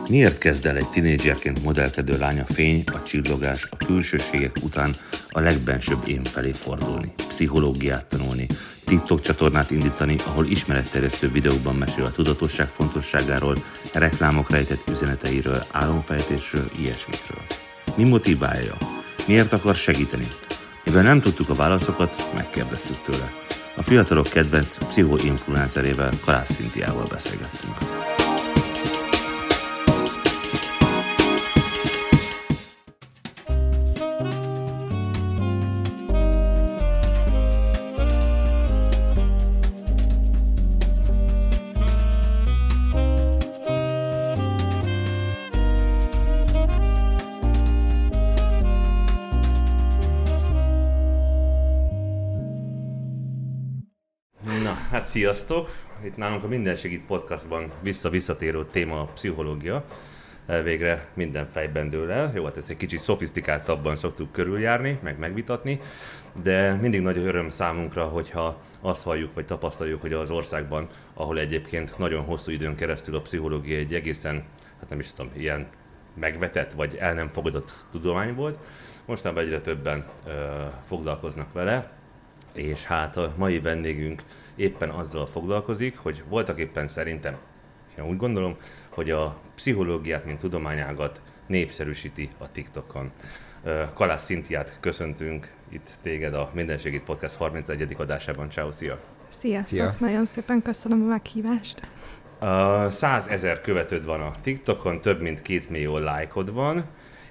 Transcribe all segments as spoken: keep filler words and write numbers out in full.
Miért kezd el egy tinédzserként modellkedő lánya fény, a csillogás, a külsőségek után a legbensőbb én felé fordulni, pszichológiát tanulni, TikTok csatornát indítani, ahol ismeretterjesztő videókban mesél a tudatosság fontosságáról, reklámok rejtett üzeneteiről, álomfejtésről, ilyesmikről? Mi motiválja? Miért akar segíteni? Mivel nem tudtuk a válaszokat, megkérdeztük tőle. A fiatalok kedvenc pszichoinfluencerével, Kalász Szintiával beszélgettünk. Hát sziasztok! Itt nálunk a Minden Segít podcastban vissza-visszatérő téma a pszichológia. Végre minden fejben dől el. Jó, hát ezt egy kicsit szofisztikáltabban szoktuk körüljárni, meg megvitatni, de mindig nagy öröm számunkra, hogyha azt halljuk, vagy tapasztaljuk, hogy az országban, ahol egyébként nagyon hosszú időn keresztül a pszichológia egy egészen, hát nem is tudom, ilyen megvetett, vagy el nem fogadott tudomány volt, mostanában egyre többen ö, foglalkoznak vele, és hát a mai vendégünk éppen azzal foglalkozik, hogy voltak éppen szerintem, én úgy gondolom, hogy a pszichológiát, mint tudományágat népszerűsíti a TikTokon. Kalász Szintiát köszöntünk itt téged a Minden Segít Podcast harmincegyedik adásában. Ciao, szia! Sziasztok! Szia. Nagyon szépen köszönöm a meghívást! százezer követőd van a TikTokon, több mint két millió lájkod van,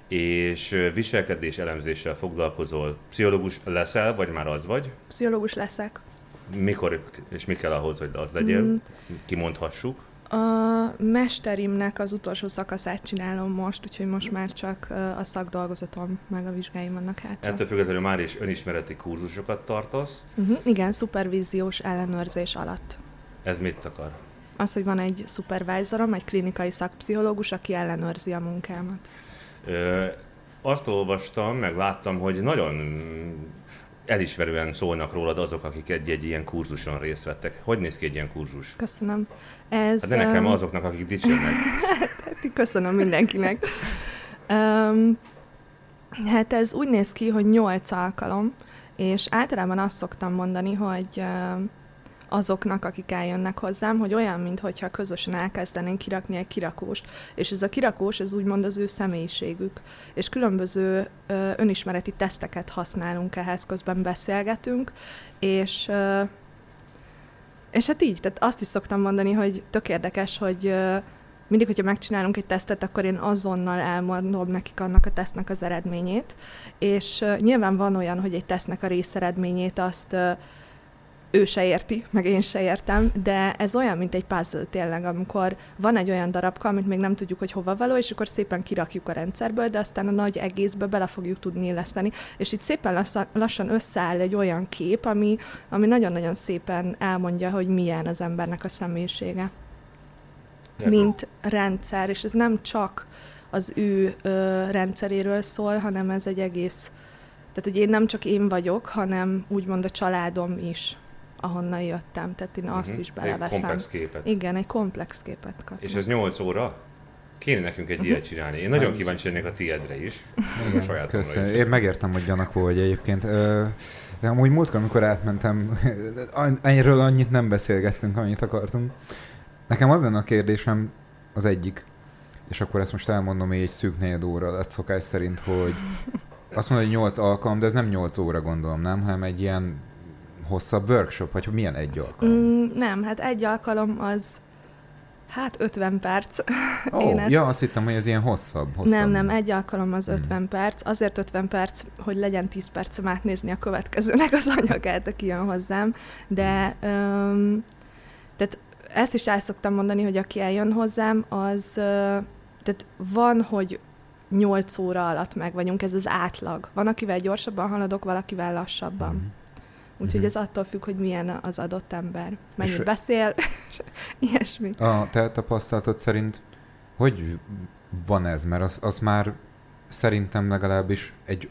és viselkedés elemzéssel foglalkozol. Pszichológus leszel, vagy már az vagy? Pszichológus leszek. Mikor és mi kell ahhoz, hogy az legyél? Mm. Kimondhassuk. A mesterimnek az utolsó szakaszát csinálom most, úgyhogy most már csak a szakdolgozatom meg a vizsgáim vannak hátra. Ettől függetlenül már is önismereti kurzusokat tartasz. Uh-huh. Igen, szupervíziós ellenőrzés alatt. Ez mit akar? Az, hogy van egy szupervájzorom, egy klinikai szakpszichológus, aki ellenőrzi a munkámat. Ö, azt olvastam, meg láttam, hogy nagyon elismerően szólnak rólad azok, akik egy-egy ilyen kurzuson részt vettek. Hogy néz ki egy ilyen kurzus? Köszönöm. Ez, hát de nekem um... azoknak, akik dicsérnek. Köszönöm mindenkinek. um, hát ez úgy néz ki, hogy nyolc alkalom, és általában azt szoktam mondani, hogy um, azoknak, akik eljönnek hozzám, hogy olyan, mintha közösen elkezdenénk kirakni egy kirakóst. És ez a kirakós, ez úgymond az ő személyiségük. És különböző ö, önismereti teszteket használunk ehhez, közben beszélgetünk, és, ö, és hát így, tehát azt is szoktam mondani, hogy tök érdekes, hogy ö, mindig, hogyha megcsinálunk egy tesztet, akkor én azonnal elmondom nekik annak a tesztnek az eredményét, és ö, nyilván van olyan, hogy egy tesztnek a részeredményét azt ö, ő se érti, meg én se értem, de ez olyan, mint egy puzzle tényleg, amikor van egy olyan darabka, amit még nem tudjuk, hogy hova való, és akkor szépen kirakjuk a rendszerből, de aztán a nagy egészbe bele fogjuk tudni illeszteni. És itt szépen lassan összeáll egy olyan kép, ami, ami nagyon-nagyon szépen elmondja, hogy milyen az embernek a személyisége. Ja. Mint rendszer, és ez nem csak az ő ö, rendszeréről szól, hanem ez egy egész, tehát hogy én nem csak én vagyok, hanem úgymond a családom is, ahonnan jöttem, tehát én uh-huh. azt is beleveszem. Egy komplex képet. Igen, egy komplex képet kapnak. És ez nyolc óra? Kéne nekünk egy uh-huh. ilyet csinálni. Én nagyon kíváncsi lennék a tiédre is. Igen, köszönöm. Is. Én megértem, hogy gyanakó vagy egyébként. De amúgy múltkor, amikor átmentem, ennyiről annyit nem beszélgettünk, annyit akartunk. Nekem az lenne a kérdésem, az egyik, és akkor ezt most elmondom, hogy egy szűk negyed óra lett szokás szerint, hogy azt mondod, hogy nyolc alkalom, de ez nem nyolc óra gondolom, nem? Hanem egy ilyen hosszabb workshop, vagy milyen egy alkalom? Mm, nem, hát egy alkalom az hát ötven perc. Oh, ezt... Ja, azt hittem, hogy ez ilyen hosszabb. hosszabb. Nem, nem, egy alkalom az ötven mm. perc. Azért ötven perc, hogy legyen tíz percem átnézni a következőnek az anyagát, aki jön hozzám. De um, tehát ezt is el szoktam mondani, hogy aki eljön hozzám, az uh, tehát van, hogy nyolc óra alatt meg vagyunk, ez az átlag. Van, akivel gyorsabban haladok, valakivel lassabban. Mm. Úgyhogy ez attól függ, hogy milyen az adott ember. Mennyit és beszél, ilyesmi. A te tapasztalatod szerint hogy van ez? Mert az, az már szerintem legalábbis egy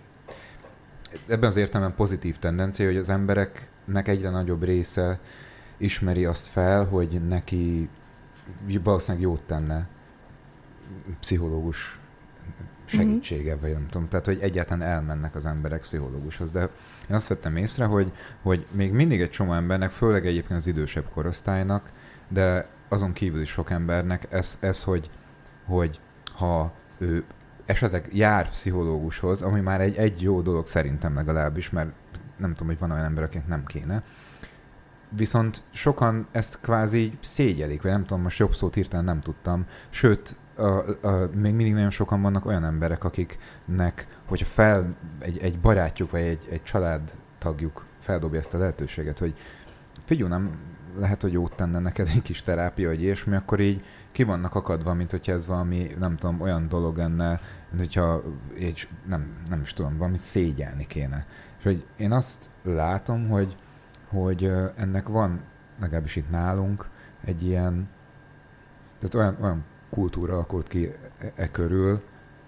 ebben az értelemben pozitív tendencia, hogy az embereknek egyre nagyobb része ismeri azt fel, hogy neki valószínűleg jót tenne pszichológus segítsége, mm-hmm. vagy nem tudom, tehát hogy egyáltalán elmennek az emberek pszichológushoz. De én azt vettem észre, hogy, hogy még mindig egy csomó embernek, főleg egyébként az idősebb korosztálynak, de azon kívül is sok embernek ez, ez hogy, hogy ha ő esetleg jár pszichológushoz, ami már egy, egy jó dolog szerintem legalábbis, mert nem tudom, hogy van olyan ember, akinek nem kéne, viszont sokan ezt kvázi szégyelik, vagy nem tudom, most jobb szót hirtelen nem tudtam, sőt, A, a, még mindig nagyon sokan vannak olyan emberek, akiknek, hogyha fel egy, egy barátjuk, vagy egy, egy családtagjuk feldobja ezt a lehetőséget, hogy figyelj, nem lehet, hogy jót tenne neked egy kis terápia, vagy ilyesmi, akkor így ki vannak akadva, mint hogyha ez valami, nem tudom, olyan dolog lenne, mint hogyha így, nem, nem is tudom, valamit szégyelni kéne. És hogy én azt látom, hogy, hogy ennek van, legalábbis itt nálunk, egy ilyen, tehát olyan, olyan kultúra alakult ki e, e körül,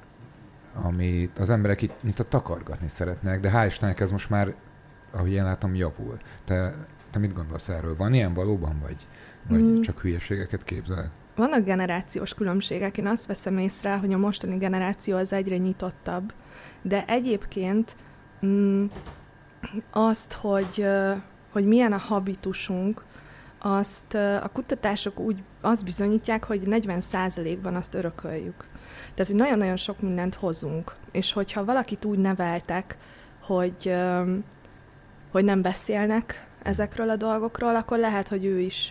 ami az emberek itt, mint a takargatni szeretnek, de hál' Istennek ez most már, ahogy én látom, javul. Te, te mit gondolsz erről? Van ilyen valóban, vagy, vagy mm. csak hülyeségeket képzel? Vannak generációs különbségek. Én azt veszem észre, hogy a mostani generáció az egyre nyitottabb, de egyébként mm, azt, hogy, hogy milyen a habitusunk, azt a kutatások úgy azt bizonyítják, hogy negyven százalékban azt örököljük. Tehát, hogy nagyon-nagyon sok mindent hozunk. És hogyha valakit úgy neveltek, hogy, hogy nem beszélnek ezekről a dolgokról, akkor lehet, hogy ő is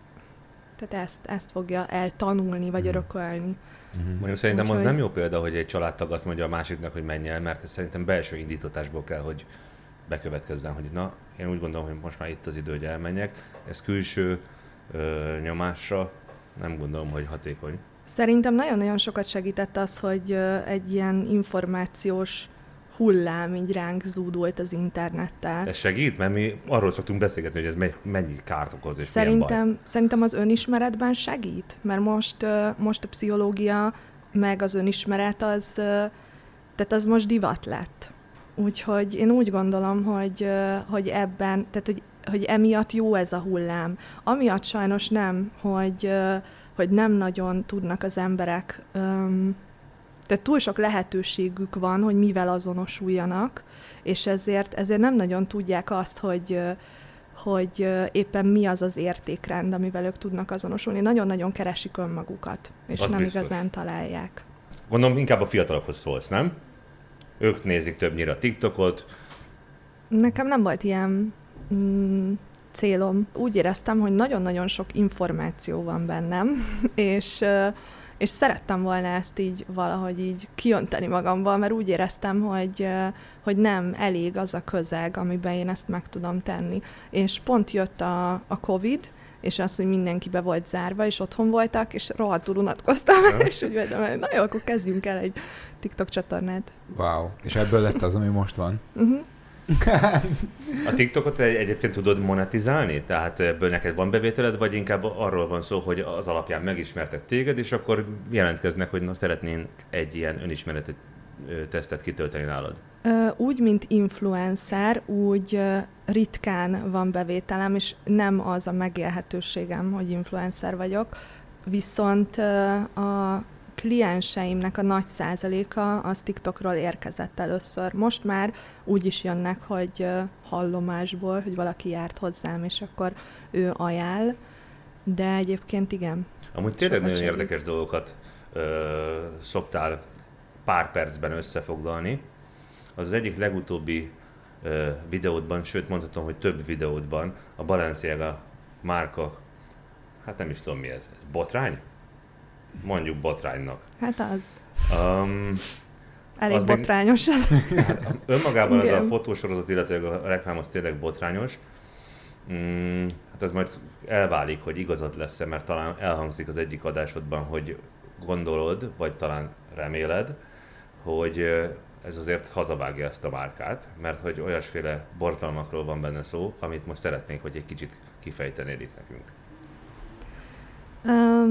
tehát ezt, ezt fogja eltanulni, vagy örökölni. Uh-huh. Mondjuk szerintem úgy, az hogy... nem jó példa, hogy egy családtag azt mondja a másiknak, hogy menj el, mert ez szerintem belső indítatásból kell, hogy bekövetkezzen, hogy na, én úgy gondolom, hogy most már itt az idő, hogy elmenjek. Ez külső ö, nyomásra nem gondolom, hogy hatékony. Szerintem nagyon-nagyon sokat segített az, hogy ö, egy ilyen információs hullám így ránk zúdult az internettel. Ez segít? Mert mi arról szoktunk beszélgetni, hogy ez mennyi kárt okoz és szerintem, milyen baj. Szerintem az önismeretben segít, mert most, ö, most a pszichológia meg az önismeret az, ö, tehát az most divat lett. Úgyhogy én úgy gondolom, hogy, hogy ebben, tehát hogy, hogy emiatt jó ez a hullám. Amiatt sajnos nem, hogy, hogy nem nagyon tudnak az emberek, tehát túl sok lehetőségük van, hogy mivel azonosuljanak, és ezért, ezért nem nagyon tudják azt, hogy, hogy éppen mi az az értékrend, amivel ők tudnak azonosulni. Nagyon-nagyon keresik önmagukat, és az nem biztos. Igazán találják. Gondolom, inkább a fiatalokhoz szólsz, nem? Ők nézik többnyire a TikTokot. Nekem nem volt ilyen mm, célom. Úgy éreztem, hogy nagyon-nagyon sok információ van bennem, és, és szerettem volna ezt így valahogy így kiönteni magamban, mert úgy éreztem, hogy, hogy nem elég az a közeg, amiben én ezt meg tudom tenni. És pont jött a, a Covid, és az, hogy mindenki be volt zárva, és otthon voltak, és rohadtul unatkoztam, és úgy vettem, hogy na jó, akkor kezdjünk el egy TikTok csatornát. Wow, és ebből lett az, ami most van. Uh-huh. A TikTokot egyébként tudod monetizálni? Tehát ebből neked van bevételed, vagy inkább arról van szó, hogy az alapján megismertek téged, és akkor jelentkeznek, hogy na, szeretnénk egy ilyen önismereti tesztet kitölteni nálad? Úgy, mint influencer, úgy ritkán van bevételem, és nem az a megélhetőségem, hogy influencer vagyok, viszont a klienseimnek a nagy százaléka az TikTokról érkezett először. Most már úgy is jönnek, hogy hallomásból, hogy valaki járt hozzám, és akkor ő ajánl, de egyébként igen. Amúgy tényleg nagyon segít. Érdekes dolgokat ö, szoktál pár percben összefoglalni. Az az egyik legutóbbi ö, videódban, sőt mondhatom, hogy több videódban a Balenciaga márka, hát nem is tudom mi ez, ez botrány? Mondjuk botránynak. Hát az. Um, Elég az botrányos. Még, hát önmagában igen. Az a fotósorozat, illetve a reklám az tényleg botrányos. Mm, hát ez majd elválik, hogy igazad lesz-e, mert talán elhangzik az egyik adásodban, hogy gondolod, vagy talán reméled, hogy ez azért hazavágja ezt a márkát, mert hogy olyasféle borzalmakról van benne szó, amit most szeretnénk, hogy egy kicsit kifejtenél itt nekünk. Um,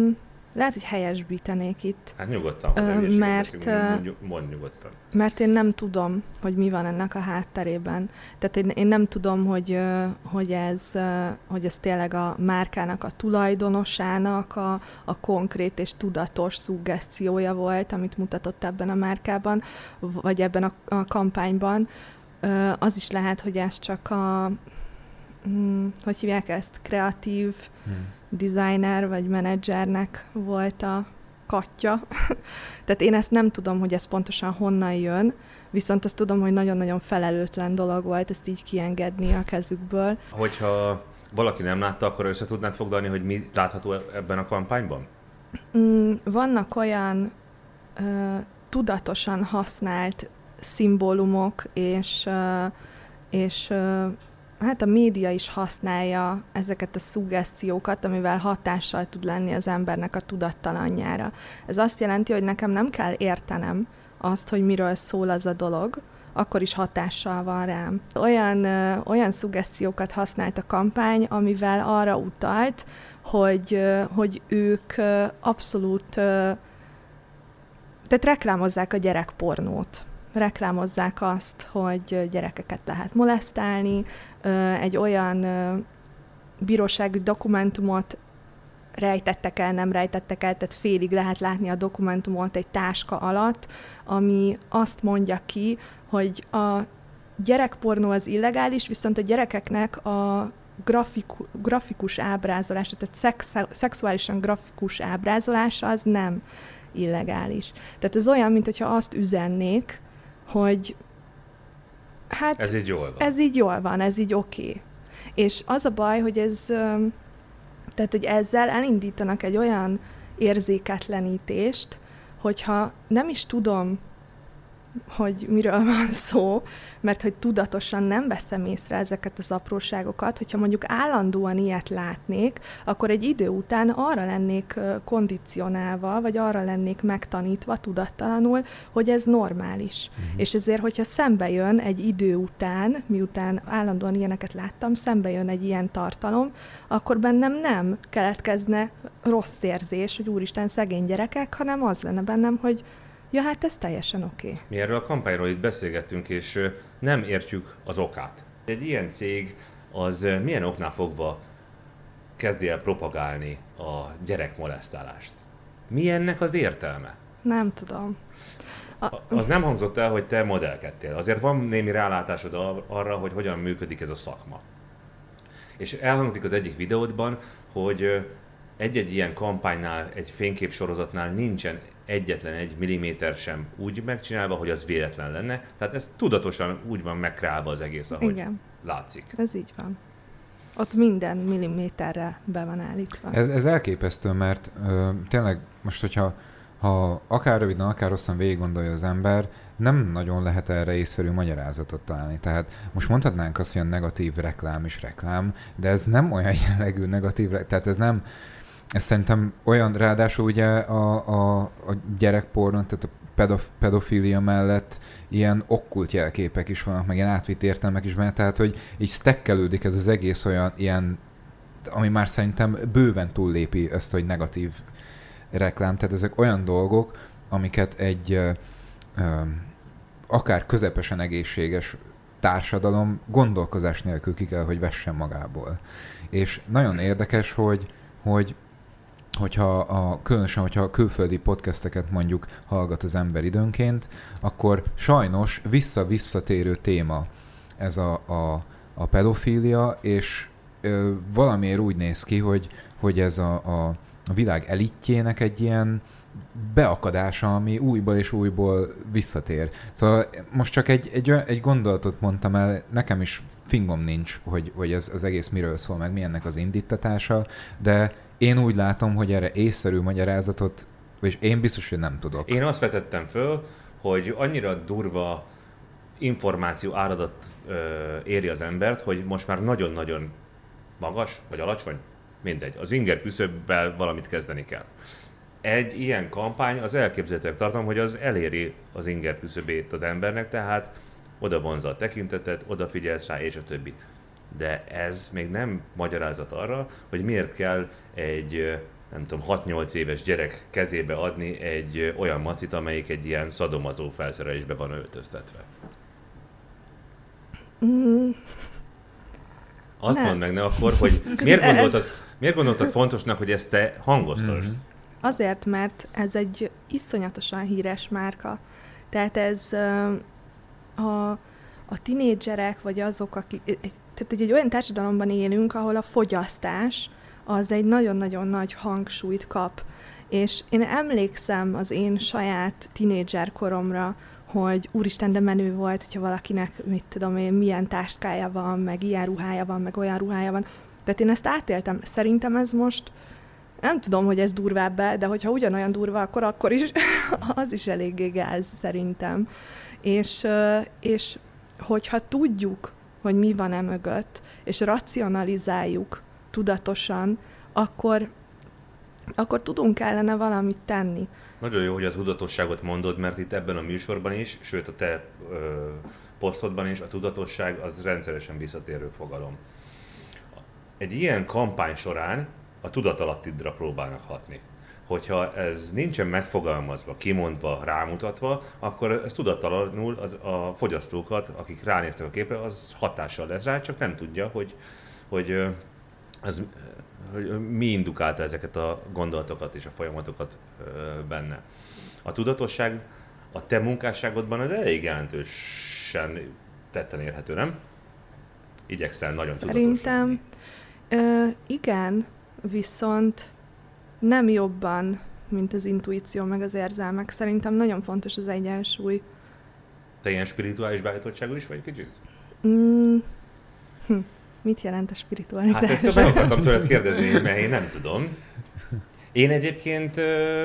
lehet, hogy helyesbítenék itt. Hát nyugodtan, Ö, mert, mondj, mondj nyugodtan. Mert én nem tudom, hogy mi van ennek a hátterében. Tehát én, én nem tudom, hogy, hogy, ez, hogy ez tényleg a márkának, a tulajdonosának a, a konkrét és tudatos szuggeszciója volt, amit mutatott ebben a márkában, vagy ebben a, a kampányban. Az is lehet, hogy ez csak a, hogy hívják ezt, kreatív hmm. designer vagy menedzsernek volt a katja. Tehát én ezt nem tudom, hogy ez pontosan honnan jön, viszont azt tudom, hogy nagyon-nagyon felelőtlen dolog volt ezt így kiengedni a kezükből. Hogyha valaki nem látta, akkor össze tudnád foglalni, hogy mi látható ebben a kampányban? Mm, vannak olyan uh, tudatosan használt szimbólumok, és, uh, és uh, hát a média is használja ezeket a szuggeszciókat, amivel hatással tud lenni az embernek a tudattalanjára. Ez azt jelenti, hogy nekem nem kell értenem azt, hogy miről szól az a dolog, akkor is hatással van rám. Olyan, ö, olyan szuggeszciókat használt a kampány, amivel arra utalt, hogy, ö, hogy ők ö, abszolút, ö, tehát reklámozzák a gyerekpornót. Reklámozzák azt, hogy gyerekeket lehet molesztálni, egy olyan bírósági dokumentumot rejtettek el, nem rejtettek el, tehát félig lehet látni a dokumentumot egy táska alatt, ami azt mondja ki, hogy a gyerekpornó az illegális, viszont a gyerekeknek a grafiku, grafikus ábrázolása, tehát szex, szexuálisan grafikus ábrázolása az nem illegális. Tehát ez olyan, mintha azt üzennék, hogy hát ez így jól van. Ez így jól van, ez így oké. Okay. És az a baj, hogy ez, tehát, hogy ezzel elindítanak egy olyan érzéketlenítést, hogyha nem is tudom, hogy miről van szó, mert hogy tudatosan nem veszem észre ezeket az apróságokat, hogyha mondjuk állandóan ilyet látnék, akkor egy idő után arra lennék kondicionálva, vagy arra lennék megtanítva tudattalanul, hogy ez normális. Uh-huh. És ezért, hogyha szembe jön egy idő után, miután állandóan ilyeneket láttam, szembe jön egy ilyen tartalom, akkor bennem nem keletkezne rossz érzés, hogy úristen, szegény gyerekek, hanem az lenne bennem, hogy ja, hát ez teljesen oké. Okay. Mi erről a kampányról itt beszélgettünk, és nem értjük az okát. Egy ilyen cég az milyen oknál fogva kezdi el propagálni a gyerekmolesztálást? Mi ennek az értelme? Nem tudom. A... Az nem hangzott el, hogy te modellkedtél. Azért van némi rálátásod arra, hogy hogyan működik ez a szakma. És elhangzik az egyik videódban, hogy egy-egy ilyen kampánynál, egy fényképsorozatnál nincsen egyetlen egy milliméter sem úgy megcsinálva, hogy az véletlen lenne. Tehát ez tudatosan úgy van megkreálva az egész, ahogy Igen. látszik. Ez így van. Ott minden milliméterre be van állítva. Ez, ez elképesztő, mert ö, tényleg most, hogyha ha akár röviden, akár rosszan végig gondolja az ember, nem nagyon lehet erre észszerű magyarázatot találni. Tehát most mondhatnánk azt, hogy a negatív reklám is reklám, de ez nem olyan jellegű negatív reklám, tehát ez nem Ez szerintem olyan, ráadásul ugye a, a, a gyerekpornon, tehát a pedof, pedofília mellett ilyen okkult jelképek is vannak, meg ilyen átvitt értelmek is benne, tehát hogy így stekkelődik ez az egész olyan ilyen, ami már szerintem bőven túllépi ezt, hogy negatív reklám, tehát ezek olyan dolgok, amiket egy ö, ö, akár közepesen egészséges társadalom gondolkozás nélkül ki kell, hogy vessen magából. És nagyon érdekes, hogy, hogy hogyha a, különösen, hogyha a külföldi podcasteket mondjuk hallgat az ember időnként, akkor sajnos vissza-visszatérő téma ez a, a, a pedofília, és ö, valamiért úgy néz ki, hogy, hogy ez a, a, a világ elitjének egy ilyen beakadása, ami újból és újból visszatér. Szóval most csak egy, egy, egy gondolatot mondtam el, nekem is fingom nincs, hogy, hogy ez az egész miről szól, meg mi ennek az indítatása, de én úgy látom, hogy erre észszerű magyarázatot, és én biztos, hogy nem tudok. Én azt vetettem föl, hogy annyira durva információ áradat ö, éri az embert, hogy most már nagyon-nagyon magas, vagy alacsony, mindegy. Az inger küszöbbel valamit kezdeni kell. Egy ilyen kampány az elképzelhetőnek tartom, hogy az eléri az inger küszöbét az embernek, tehát oda vonza a tekintetet, odafigyelsz rá, és a többi. De ez még nem magyarázat arra, hogy miért kell egy nem tudom, hat-nyolc éves gyerek kezébe adni egy olyan macit, amelyik egy ilyen szadomazó felszerelésbe van öltöztetve? Mm. Azt Nem. mondd meg ne akkor, hogy miért gondoltad, miért gondoltad fontosnak, hogy ezt te hangoztasd? Mhm. Azért, mert ez egy iszonyatosan híres márka. Tehát ez ö, a, a tinédzserek, vagy azok, akik... Egy, tehát egy, egy olyan társadalomban élünk, ahol a fogyasztás az egy nagyon-nagyon nagy hangsúlyt kap. És én emlékszem az én saját tinédzser koromra, hogy úristen, de menő volt, hogyha valakinek, mit tudom én, milyen táskája van, meg ilyen ruhája van, meg olyan ruhája van. Tehát én ezt átéltem. Szerintem ez most, nem tudom, hogy ez durvább-e, de hogyha ugyanolyan durva, akkor akkor is az is eléggé gáz szerintem. És, és hogyha tudjuk, hogy mi van e mögött, és racionalizáljuk tudatosan, akkor, akkor tudunk ellene valamit tenni. Nagyon jó, hogy a tudatosságot mondod, mert itt ebben a műsorban is, sőt a te ö, posztodban is a tudatosság az rendszeresen visszatérő fogalom. Egy ilyen kampány során a tudatalattidra próbálnak hatni. Hogyha ez nincsen megfogalmazva, kimondva, rámutatva, akkor ez tudattalanul az, a fogyasztókat, akik ránéztek a képre, az hatással lesz rá, csak nem tudja, hogy, hogy, ez, hogy mi indukálta ezeket a gondolatokat és a folyamatokat benne. A tudatosság a te munkásságodban az elég jelentősen tetten érhető, nem? Igyekszel nagyon Szerintem, tudatos ö, igen, viszont nem jobban, mint az intuíció meg az érzelmek. Szerintem nagyon fontos az egyensúly. Te ilyen spirituális beállítottságú is vagy kicsit? Mm, hm, mit jelent a spiritualitás? Hát ezt meg akartam tőled kérdezni, mert én nem tudom. Én egyébként ö,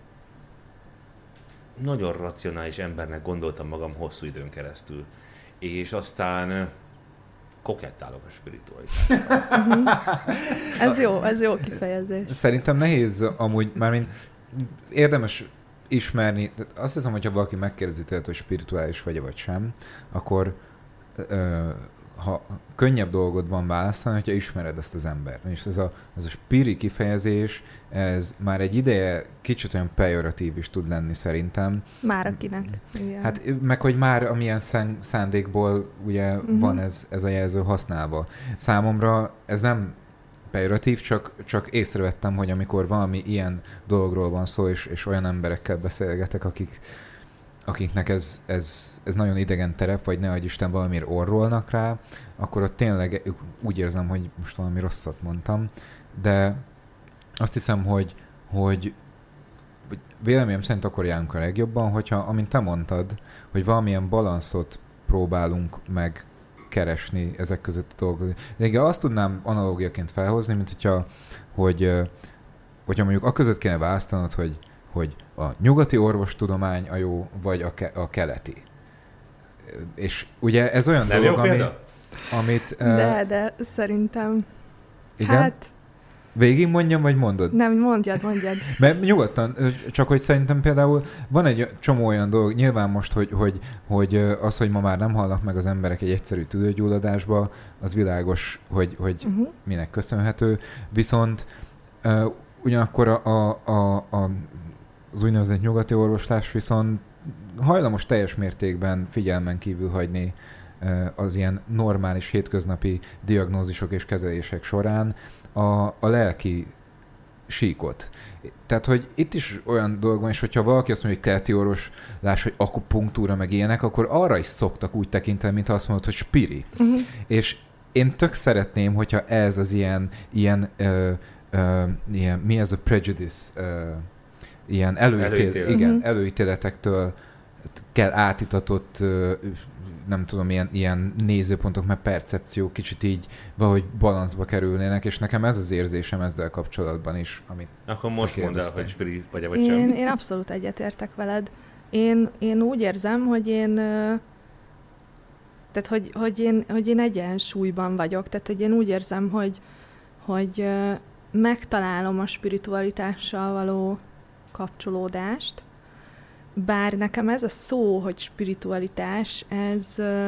nagyon racionális embernek gondoltam magam hosszú időn keresztül. És aztán ö, kokettálok a spiritualitással. Uh-huh. Ez jó, ez jó kifejezés. Szerintem nehéz amúgy, mármint érdemes ismerni, azt hiszem, hogyha valaki megkérdezi tőled, hogy spirituális vagy vagy sem, akkor ö, ha könnyebb dolgod van válaszolni, hogyha ismered ezt az embert. És ez a, ez a spiri kifejezés, ez már egy ideje kicsit olyan pejoratív is tud lenni szerintem. Már akinek. Igen. Hát meg, hogy már amilyen szán, szándékból ugye uh-huh. van ez, ez a jelző használva. Számomra ez nem pejoratív, csak, csak észrevettem, hogy amikor valami ilyen dologról van szó, és, és olyan emberekkel beszélgetek, akik akiknek ez, ez, ez nagyon idegen terep, vagy nehogy Isten valamiért orrolnak rá, akkor ott tényleg úgy érzem, hogy most valami rosszat mondtam, de azt hiszem, hogy, hogy véleményem szerint akkor járunk a legjobban, hogyha, amint te mondtad, hogy valamilyen balanszot próbálunk meg keresni ezek között a dolgok. De igen, azt tudnám analógiaként felhozni, mint hogyha, hogy, hogyha mondjuk aközött kéne választanod, hogy hogy a nyugati orvostudomány a jó, vagy a, ke- a keleti. És ugye ez olyan nem dolog, jó ami, példa? amit... De, uh, de szerintem... igen? Hát... Végig mondjam, vagy mondod? Nem, mondjad, mondjad. Mert nyugodtan, csak hogy szerintem például van egy csomó olyan dolog, nyilván most, hogy, hogy, hogy az, hogy ma már nem hallnak meg az emberek egy egyszerű tüdőgyulladásba, az világos, hogy, hogy uh-huh. minek köszönhető. Viszont uh, ugyanakkor a, a, a, a az úgynevezett nyugati orvoslás viszont hajlamos teljes mértékben figyelmen kívül hagyni az ilyen normális hétköznapi diagnózisok és kezelések során a, a lelki síkot. Tehát, hogy itt is olyan dolog van, és hogyha valaki azt mondja, hogy keleti orvoslás, hogy akupunktúra, meg ilyenek, akkor arra is szoktak úgy tekinteni, mint azt mondod, hogy spiri. Uh-huh. És én tök szeretném, hogyha ez az ilyen, ilyen, ö, ö, ilyen mi ez a prejudice, ö, ilyen előítél, Előítélet. igen, Uh-huh. előítéletektől kell átitatott, nem tudom, ilyen, ilyen nézőpontok, meg percepció kicsit így valahogy balanszba kerülnének, és nekem ez az érzésem ezzel kapcsolatban is, amit Akkor most mondd el, hogy spiri vagy-e vagy én, sem. én abszolút egyetértek veled. Én, én úgy érzem, hogy én tehát, hogy, hogy, én, hogy én egyensúlyban vagyok, tehát, hogy én úgy érzem, hogy, hogy megtalálom a spiritualitással való kapcsolódást, bár nekem ez a szó, hogy spiritualitás, ez,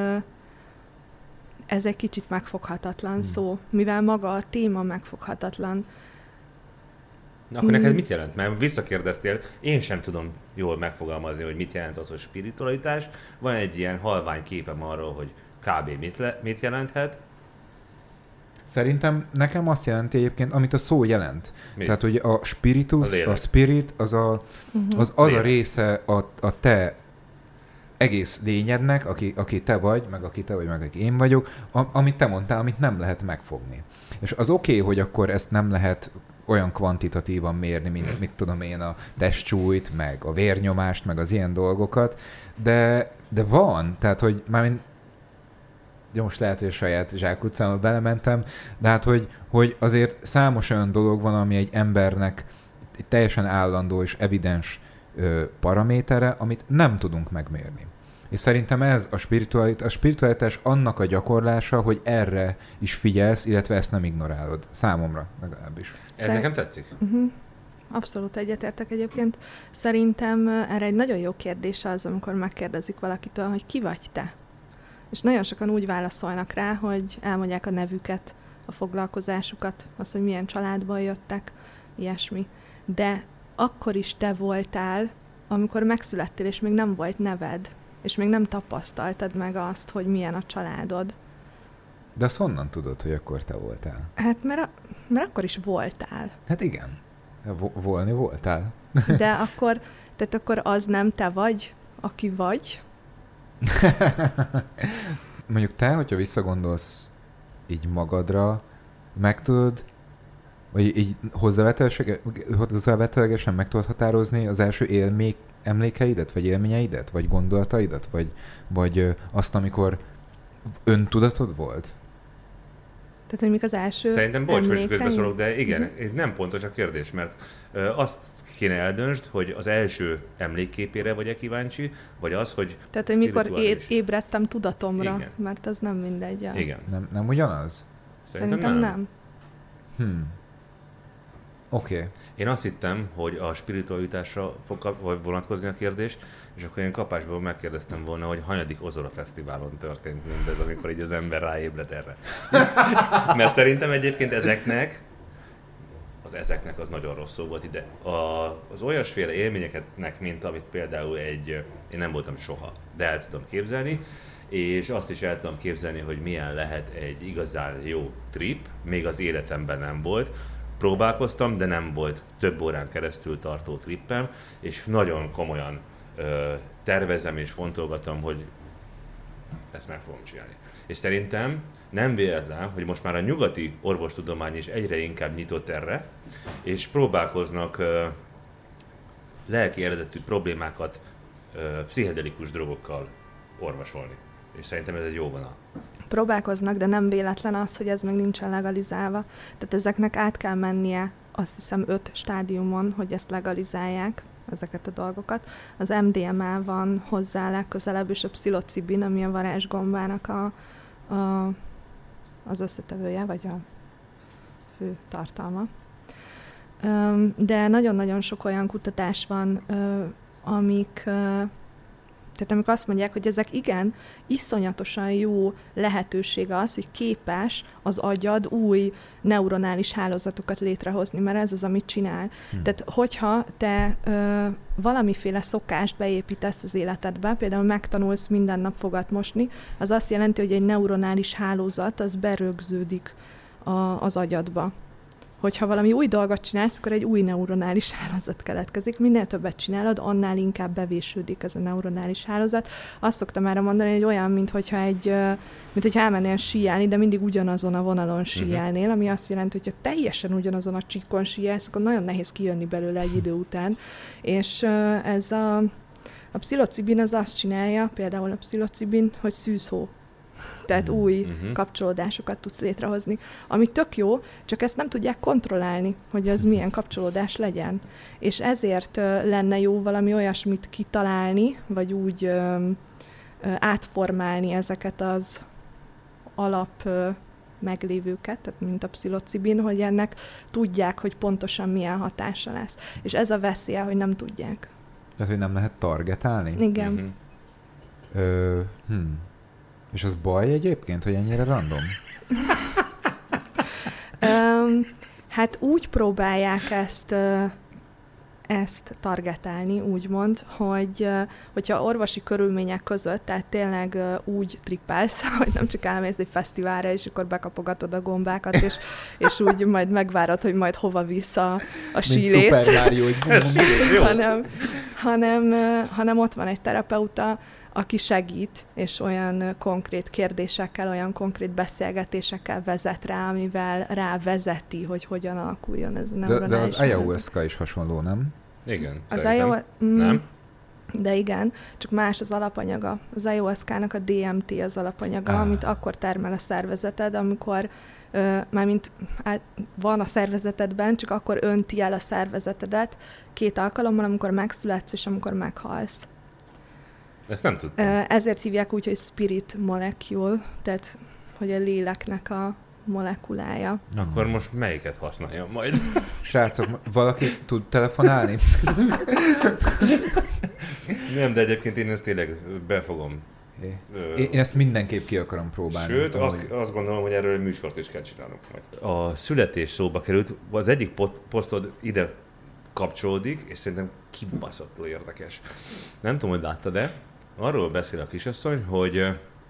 ez egy kicsit megfoghatatlan hmm. szó, mivel maga a téma megfoghatatlan. Na, akkor neked mit jelent? Mert visszakérdeztél, én sem tudom jól megfogalmazni, hogy mit jelent az, hogy spiritualitás. Van egy ilyen halvány képem arról, hogy kb. mit, le, mit jelenthet. Szerintem nekem azt jelenti egyébként, amit a szó jelent. Mit? Tehát, hogy a spiritus, a, a spirit, az a, Uh-huh. az, az a része a, a te egész lényednek, aki, aki te vagy, meg aki te vagy, meg aki én vagyok, a, amit te mondtál, amit nem lehet megfogni. És az oké, okay, hogy akkor ezt nem lehet olyan kvantitatívan mérni, mint mit tudom én, a testsúlyt, meg a vérnyomást, meg az ilyen dolgokat, de, de van, tehát, hogy mármint de most lehet, hogy a saját zsákutcámba belementem, de hát, hogy, hogy azért számos olyan dolog van, ami egy embernek egy teljesen állandó és evidens ö, paramétere, amit nem tudunk megmérni. És szerintem ez a spiritualitás, a spiritualitás annak a gyakorlása, hogy erre is figyelsz, illetve ezt nem ignorálod. Számomra legalábbis. Ez Szer- nekem tetszik. Uh-huh. Abszolút egyetértek egyébként. Szerintem erre egy nagyon jó kérdés az, amikor megkérdezik valakitől, hogy ki vagy te? És nagyon sokan úgy válaszolnak rá, hogy elmondják a nevüket, a foglalkozásukat, azt, hogy milyen családból jöttek, ilyesmi. De akkor is te voltál, amikor megszülettél, és még nem volt neved, és még nem tapasztaltad meg azt, hogy milyen a családod. De azt honnan tudod, hogy akkor te voltál? Hát, mert, a, mert akkor is voltál. Hát igen. Vo- volni voltál. De akkor, tehát akkor az nem te vagy, aki vagy. Mondjuk te, hogyha visszagondolsz így magadra, meg tudod, vagy így hozzávetőlegesen meg tudod határozni az első élmék, emlékeidet, vagy élményeidet, vagy gondolataidat, vagy, vagy azt, amikor öntudatod volt? Tehát, hogy mik az első Szerintem, bocs, hogy emlékeim? közbeszólok, de igen, Mhm. nem pontos a kérdés, mert ö, azt kéne eldöntsd, hogy az első emlékképére vagy-e kíváncsi, vagy az, hogy Tehát, hogy mikor é- spirituális. ébredtem tudatomra, Igen. mert az nem mindegy. Ja. Igen. Nem, nem ugyanaz? Szerintem, Szerintem nem. nem. Hmm. Oké. Okay. Én azt hittem, hogy a spiritualitásra fog kap- vagy vonatkozni a kérdés, és akkor én kapásból megkérdeztem volna, hogy hanyadik Ozora Fesztiválon történt mindez, amikor így az ember ráébred erre. Mert szerintem egyébként ezeknek, az ezeknek az nagyon rossz szó volt ide, a, az olyasféle élményeknek, mint amit például egy, én nem voltam soha, de el tudom képzelni, és azt is el tudom képzelni, hogy milyen lehet egy igazán jó trip, még az életemben nem volt. Próbálkoztam, de nem volt több órán keresztül tartó trippem, és nagyon komolyan ö, tervezem és fontolgatom, hogy ezt meg fogom csinálni. És szerintem nem véletlen, hogy most már a nyugati orvostudomány is egyre inkább nyitott erre, és próbálkoznak ö, lelki eredetű problémákat ö, pszichedelikus drogokkal orvosolni. És szerintem ez egy jó vonal. Próbálkoznak, de nem véletlen az, hogy ez még nincsen legalizálva. Tehát ezeknek át kell mennie, azt hiszem, öt stádiumon, hogy ezt legalizálják, ezeket a dolgokat. Az em dé em á van hozzá legközelebb, és a pszilocibin, ami a varázsgombának a, a, az összetevője, vagy a fő tartalma. De nagyon-nagyon sok olyan kutatás van, amik... Tehát amikor azt mondják, hogy ezek igen, iszonyatosan jó lehetősége az, hogy képes az agyad új neuronális hálózatokat létrehozni, mert ez az, amit csinál. Hmm. Tehát hogyha te ö, valamiféle szokást beépítesz az életedbe, például megtanulsz minden nap fogat mosni, az azt jelenti, hogy egy neuronális hálózat az berögződik a, az agyadba. Hogyha valami új dolgot csinálsz, akkor egy új neuronális hálózat keletkezik. Minél többet csinálod, annál inkább bevésődik ez a neuronális hálózat. Azt szoktam már mondani, hogy olyan, mintha egy, mint hogyha elmennél síelni, de mindig ugyanazon a vonalon síelnél, ami azt jelenti, hogy ha teljesen ugyanazon a csíkon síelsz, akkor nagyon nehéz kijönni belőle egy idő után. És ez a, a pszilocibin az azt csinálja, például a pszilocibin, hogy szűzhó. Tehát uh-huh. új uh-huh. kapcsolódásokat tudsz létrehozni. Ami tök jó, csak ezt nem tudják kontrollálni, hogy ez milyen kapcsolódás legyen. És ezért uh, lenne jó valami olyasmit kitalálni, vagy úgy uh, uh, átformálni ezeket az alap uh, meglévőket, tehát mint a pszilocibin, hogy ennek tudják, hogy pontosan milyen hatása lesz. És ez a veszélye, hogy nem tudják. Tehát, hogy nem lehet targetálni? Igen. Uh-huh. Ö, hm. És az baj egyébként, hogy ennyire random? um, Hát úgy próbálják ezt, ezt targetálni, úgymond, hogy hogyha orvosi körülmények között, tehát tényleg úgy trippelsz, hogy nem csak elmész egy fesztiválra, és akkor bekapogatod a gombákat, és, és úgy majd megvárod, hogy majd hova visz a, a síléc. Mint Super Mario, hogy hanem, hanem, hanem ott van egy terapeuta, aki segít, és olyan konkrét kérdésekkel, olyan konkrét beszélgetésekkel vezet rá, amivel rávezeti, hogy hogyan alakuljon ez a neuronális. De, de az ayahuasca is hasonló, nem? Igen, az ayahuasca, mm, nem? De igen, csak más az alapanyaga. Az ayahuasca-nak a dé em té az alapanyaga, ah. amit akkor termel a szervezeted, amikor ö, mármint á, van a szervezetedben, csak akkor önti el a szervezetedet két alkalommal, amikor megszületsz, és amikor meghalsz. Ezt nem tudtam. Ezért hívják úgy, hogy spirit molecule, tehát hogy a léleknek a molekulája. Akkor most melyiket használjam majd? Srácok, valaki tud telefonálni? Nem, de egyébként én ezt tényleg befogom. Én ezt mindenképp ki akarom próbálni. Sőt, tudom, azt, hogy... azt gondolom, hogy erről egy műsort is kell csinálnunk majd. A születés szóba került, az egyik posztod ide kapcsolódik, és szerintem kibaszottul érdekes. Nem tudom, hogy láttad-e, arról beszél a kisasszony, hogy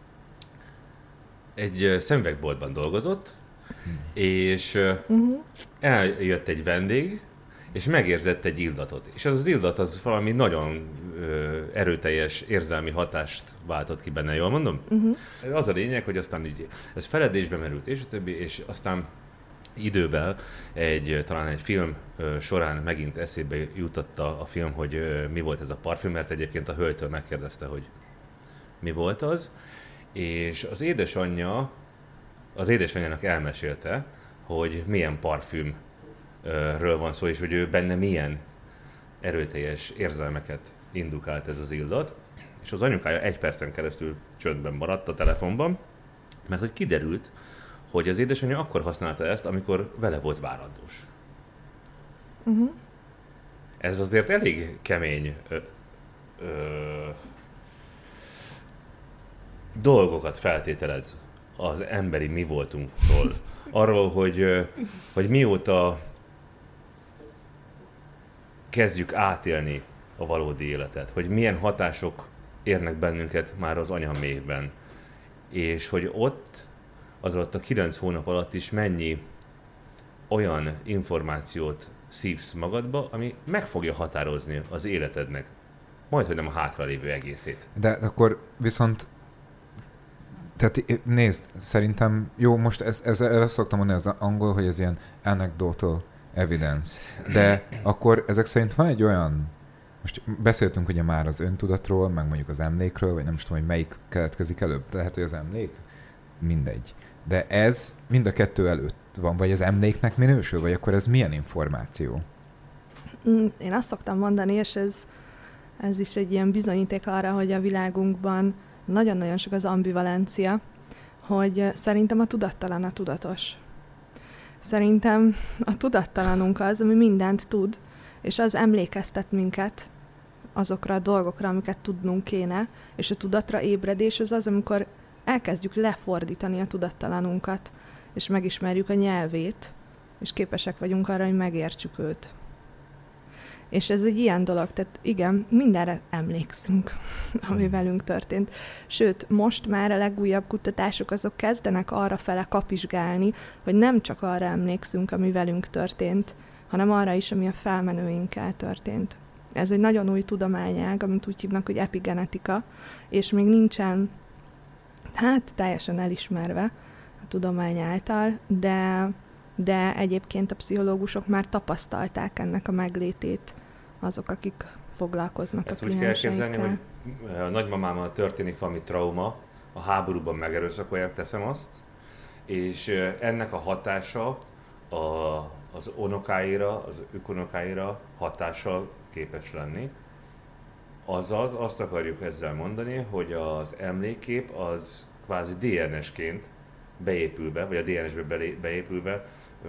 egy szemüvegboltban dolgozott, hmm. és uh-huh. eljött egy vendég, és megérzett egy illatot. És az az illat az valami nagyon ö, erőteljes érzelmi hatást váltott ki benne, jól mondom? Uh-huh. Az a lényeg, hogy aztán így ez feledésbe merült, és a többi, és aztán idővel egy, talán egy film ö, során megint eszébe jutotta a film, hogy ö, mi volt ez a parfüm, mert egyébként a hölgytől megkérdezte, hogy mi volt az, és az édesanyja, az édesanyjának elmesélte, hogy milyen parfümről van szó, és hogy ő benne milyen erőteljes érzelmeket indukált ez az illat, és az anyukája egy percen keresztül csöndben maradt a telefonban, mert hogy kiderült, hogy az édesanyja akkor használta ezt, amikor vele volt várandós. Uh-huh. Ez azért elég kemény ö, ö, dolgokat feltételez az emberi mi voltunkról. Arról, hogy, hogy mióta kezdjük átélni a valódi életet, hogy milyen hatások érnek bennünket már az anyaméhben, és hogy ott az alatt a kilenc hónap alatt is mennyi olyan információt szívsz magadba, ami meg fogja határozni az életednek, majdhogy nem a hátralévő egészét. De akkor viszont, tehát nézd, szerintem, jó, most ez, ez, ezt szoktam mondani az angol, hogy ez ilyen anecdotal evidence, de akkor ezek szerint van egy olyan, most beszéltünk ugye már az öntudatról, meg mondjuk az emlékről, vagy nem is tudom, hogy melyik keletkezik előbb, lehet, hogy az emlék, mindegy. De ez mind a kettő előtt van, vagy az emléknek minősül, vagy akkor ez milyen információ? Én azt szoktam mondani, és ez, ez is egy ilyen bizonyíték arra, hogy a világunkban nagyon-nagyon sok az ambivalencia, hogy szerintem a tudattalan a tudatos. Szerintem a tudattalanunk az, ami mindent tud, és az emlékeztet minket azokra a dolgokra, amiket tudnunk kéne, és a tudatra ébredés az az, amikor elkezdjük lefordítani a tudattalanunkat, és megismerjük a nyelvét, és képesek vagyunk arra, hogy megértsük őt. És ez egy ilyen dolog, tehát igen, mindenre emlékszünk, ami velünk történt. Sőt, most már a legújabb kutatások azok kezdenek arra fele kapizsgálni, hogy nem csak arra emlékszünk, ami velünk történt, hanem arra is, ami a felmenőinkkel történt. Ez egy nagyon új tudományág, amit úgy hívnak, hogy epigenetika, és még nincsen hát teljesen elismerve a tudomány által, de, de egyébként a pszichológusok már tapasztalták ennek a meglétét, azok, akik foglalkoznak ezt a klienseikkel. Ezt úgy kell elképzelni, hogy a nagymamámmal történik valami trauma, a háborúban megerőszakolják, teszem azt, és ennek a hatása a, az unokáira, az ükunokáira hatással képes lenni. Azaz azt akarjuk ezzel mondani, hogy az emlékkép az kvázi dé en es-ként beépülve, vagy a dé en es-be beépülve ö,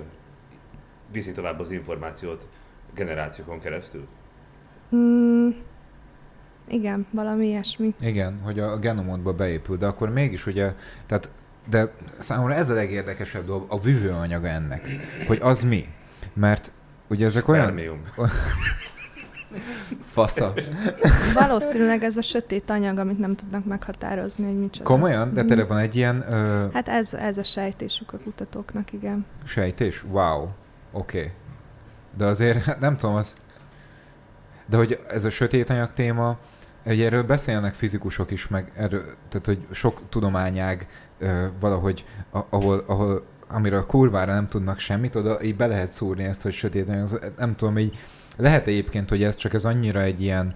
viszi tovább az információt generációkon keresztül? Mm, igen, valami ilyesmi. Igen, hogy a genomodba beépül, de akkor mégis ugye, tehát de számomra ez a legérdekesebb dolog, a vívőanyaga ennek, hogy az mi. Mert ugye ezek olyan... Fasza. Valószínűleg ez a sötét anyag, amit nem tudnak meghatározni, hogy micsoda. Komolyan? De tényleg van egy ilyen... Ö... Hát ez, ez a sejtésük a kutatóknak, igen. Sejtés? Wow. Oké. Okay. De azért nem tudom, az... De hogy ez a sötét anyag téma, ugye erről beszélnek fizikusok is, meg erről, tehát hogy sok tudományág ö, valahogy, ahol, ahol amiről kurvára nem tudnak semmit, oda így be lehet szúrni ezt, hogy sötét anyag. Nem tudom, így lehet egyébként, hogy ez csak ez annyira egy ilyen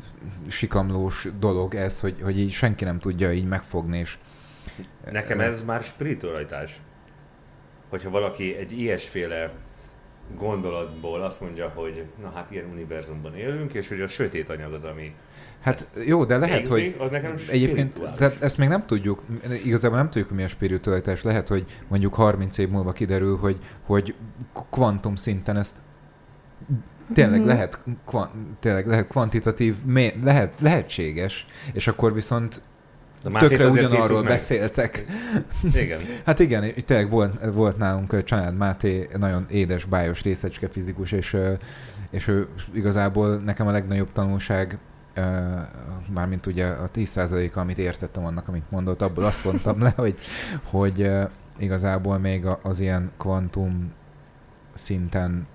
sikamlós dolog ez, hogy, hogy így senki nem tudja így megfogni. És nekem ez már spiritualitás. Hogyha valaki egy ilyesféle gondolatból azt mondja, hogy na hát ilyen univerzumban élünk, és hogy a sötét anyag az, ami... Hát jó, de lehet, végzi, hogy egyébként tehát ezt még nem tudjuk, igazából nem tudjuk, mi a spiritualitás. Lehet, hogy mondjuk harminc év múlva kiderül, hogy, hogy kvantum szinten ezt tényleg mm-hmm. lehet, kvan, tényleg lehet kvantitatív, mé, lehet, lehetséges, és akkor viszont tökre ugyanarról beszéltek. Igen. Hát igen, tényleg volt, volt nálunk Csanád Máté, nagyon édes, bájos részecske fizikus, és, és ő igazából nekem a legnagyobb tanulság, mármint ugye a tíz százaléka, amit értettem annak, amit mondott, abból azt mondtam le, hogy, hogy igazából még az ilyen kvantum szinten,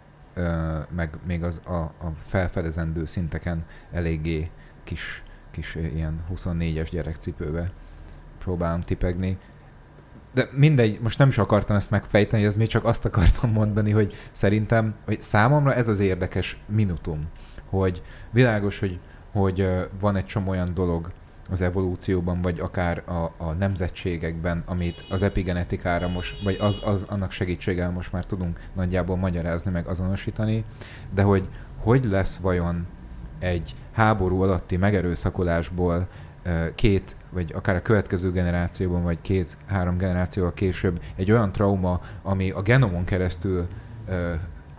meg még az a, a felfedezendő szinteken eléggé kis kis ilyen huszonnégyes gyerekcipőbe próbálom tipegni. De mindegy, most nem is akartam ezt megfejteni, ez még csak azt akartam mondani, hogy szerintem, hogy számomra ez az érdekes minutum, hogy világos, hogy, hogy van egy csomó olyan dolog az evolúcióban, vagy akár a, a nemzetségekben, amit az epigenetikára most, vagy az, az annak segítségével most már tudunk nagyjából magyarázni, meg azonosítani, de hogy hogy lesz vajon egy háború alatti megerőszakolásból két, vagy akár a következő generációban, vagy két-három generációval később egy olyan trauma, ami a genomon keresztül ö,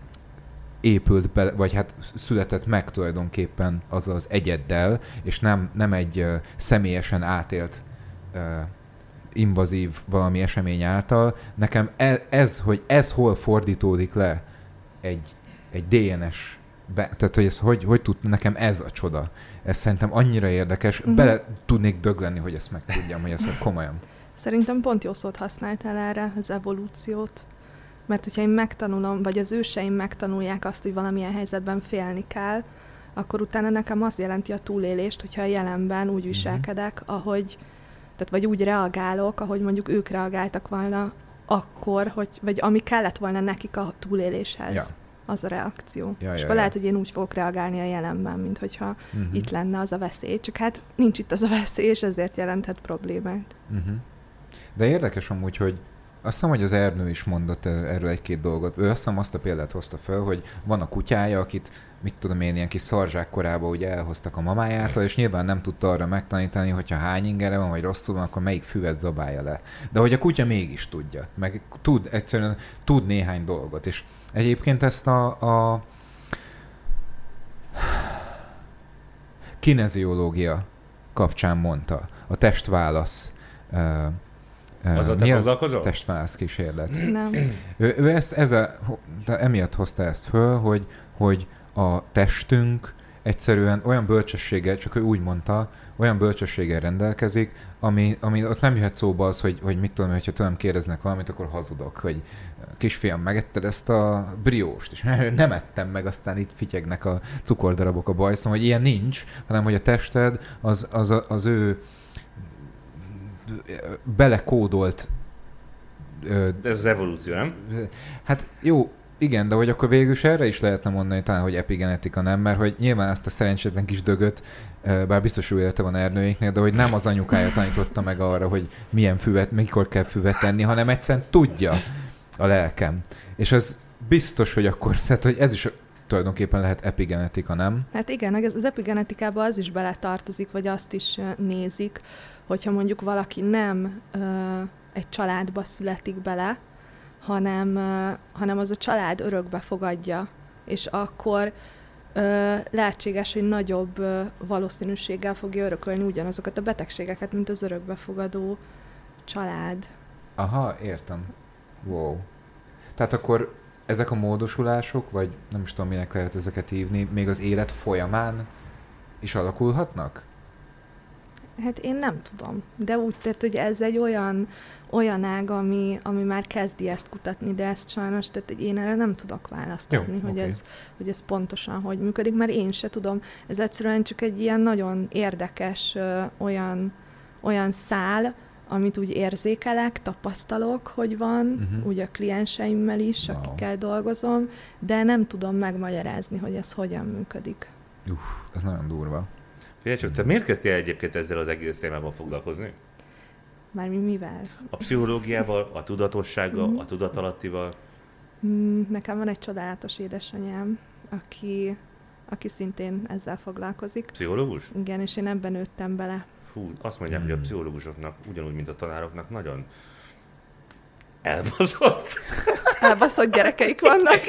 épült be, vagy hát született meg tulajdonképpen azzal az egyeddel, és nem, nem egy ö, személyesen átélt ö, invazív valami esemény által. Nekem ez, ez, hogy ez hol fordítódik le egy, egy dé en es Be, tehát, hogy, ez, hogy, hogy tud, nekem ez a csoda. Ez szerintem annyira érdekes. Uh-huh. Bele tudnék döglenni, hogy ezt megtudjam, hogy ezt komolyan. Szerintem pont jó szót használtál erre, az evolúciót. Mert hogyha én megtanulom, vagy az őseim megtanulják azt, hogy valamilyen helyzetben félni kell, akkor utána nekem az jelenti a túlélést, hogyha a jelenben úgy viselkedek, uh-huh. ahogy, tehát vagy úgy reagálok, ahogy mondjuk ők reagáltak volna akkor, hogy, vagy ami kellett volna nekik a túléléshez. Ja. Az a reakció. Ja, és ja, akkor ja. lehet, hogy én úgy fogok reagálni a jelenben, mint hogyha uh-huh. itt lenne az a veszély. Csak hát nincs itt az a veszély, és ezért jelenthet problémát. Uh-huh. De érdekes amúgy, hogy azt hiszem, hogy az Ernő is mondott erről egy-két dolgot. Ő azt hiszem azt a példát hozta fel, hogy van a kutyája, akit, mit tudom én, ilyen kis szarzsák korában ugye elhoztak a mamájától, és nyilván nem tudta arra megtanítani, hogyha hány ingere van, vagy rosszul van, akkor melyik füvet zabálja le. De hogy a kutya mégis tudja, meg tud, egyszerűen tud néhány dolgot, és egyébként ezt a, a kineziológia kapcsán mondta, a testválasz. Uh, az a te foglalkozol? Testválasz kísérlet. Nem. Ő, ő ezt, ezzel, emiatt hozta ezt föl, hogy, hogy a testünk egyszerűen olyan bölcsességgel, csak ő úgy mondta, olyan bölcsességgel rendelkezik, ami, ami ott nem jöhet szóba az, hogy, hogy mit tudom, hogyha tőlem kérdeznek valamit, akkor hazudok, hogy kisfiam, megetted ezt a brióst, és nem ettem meg, aztán itt fityegnek a cukordarabok a bajszom, hogy ilyen nincs, hanem hogy a tested az, az, az ő belekódolt... Ez az evolúció, nem? Hát jó, igen, de hogy akkor végül is erre is lehetne mondani talán, hogy epigenetika nem, mert hogy nyilván azt a szerencsétlen kis dögöt, bár biztos jó élete van Ernőéknél, de hogy nem az anyukája tanította meg arra, hogy milyen füvet, mikor kell füvet tenni, hanem egyszerűen tudja a lelkem. És az biztos, hogy akkor, tehát hogy ez is tulajdonképpen lehet epigenetika, nem? Hát igen, az epigenetikában az is beletartozik, vagy azt is nézik, hogyha mondjuk valaki nem ö, egy családba születik bele, hanem, ö, hanem az a család örökbe fogadja, és akkor ö, lehetséges, hogy nagyobb ö, valószínűséggel fogja örökölni ugyanazokat a betegségeket, mint az örökbefogadó Család. Aha, értem. Wow. Tehát akkor ezek a módosulások, vagy nem is tudom, minek lehet ezeket hívni, még az élet folyamán is alakulhatnak? Hát én nem tudom, de úgy tett, hogy ez egy olyan, olyan ág, ami, ami már kezdi ezt kutatni, de ezt sajnos, tehát én erre nem tudok választ adni, hogy, okay. ez, hogy ez pontosan hogy működik, mert én se tudom. Ez egyszerűen csak egy ilyen nagyon érdekes ö, olyan, olyan szál, amit úgy érzékelek, tapasztalok, hogy van, uh-huh. úgy a klienseimmel is, wow. akikkel dolgozom, de nem tudom megmagyarázni, hogy ez hogyan működik. Uff, ez nagyon durva. Figyelj csak, te miért kezdtél egyébként ezzel az egész témával foglalkozni? Mármint mivel? A pszichológiával, a tudatossággal, mm. a tudatalattival? Mm, nekem van egy csodálatos édesanyám, aki, aki szintén ezzel foglalkozik. Pszichológus? Igen, és én ebben nőttem bele. Fú, azt mondják, mm. hogy a pszichológusoknak, ugyanúgy, mint a tanároknak, nagyon elbaszott. Elbaszott gyerekeik vannak.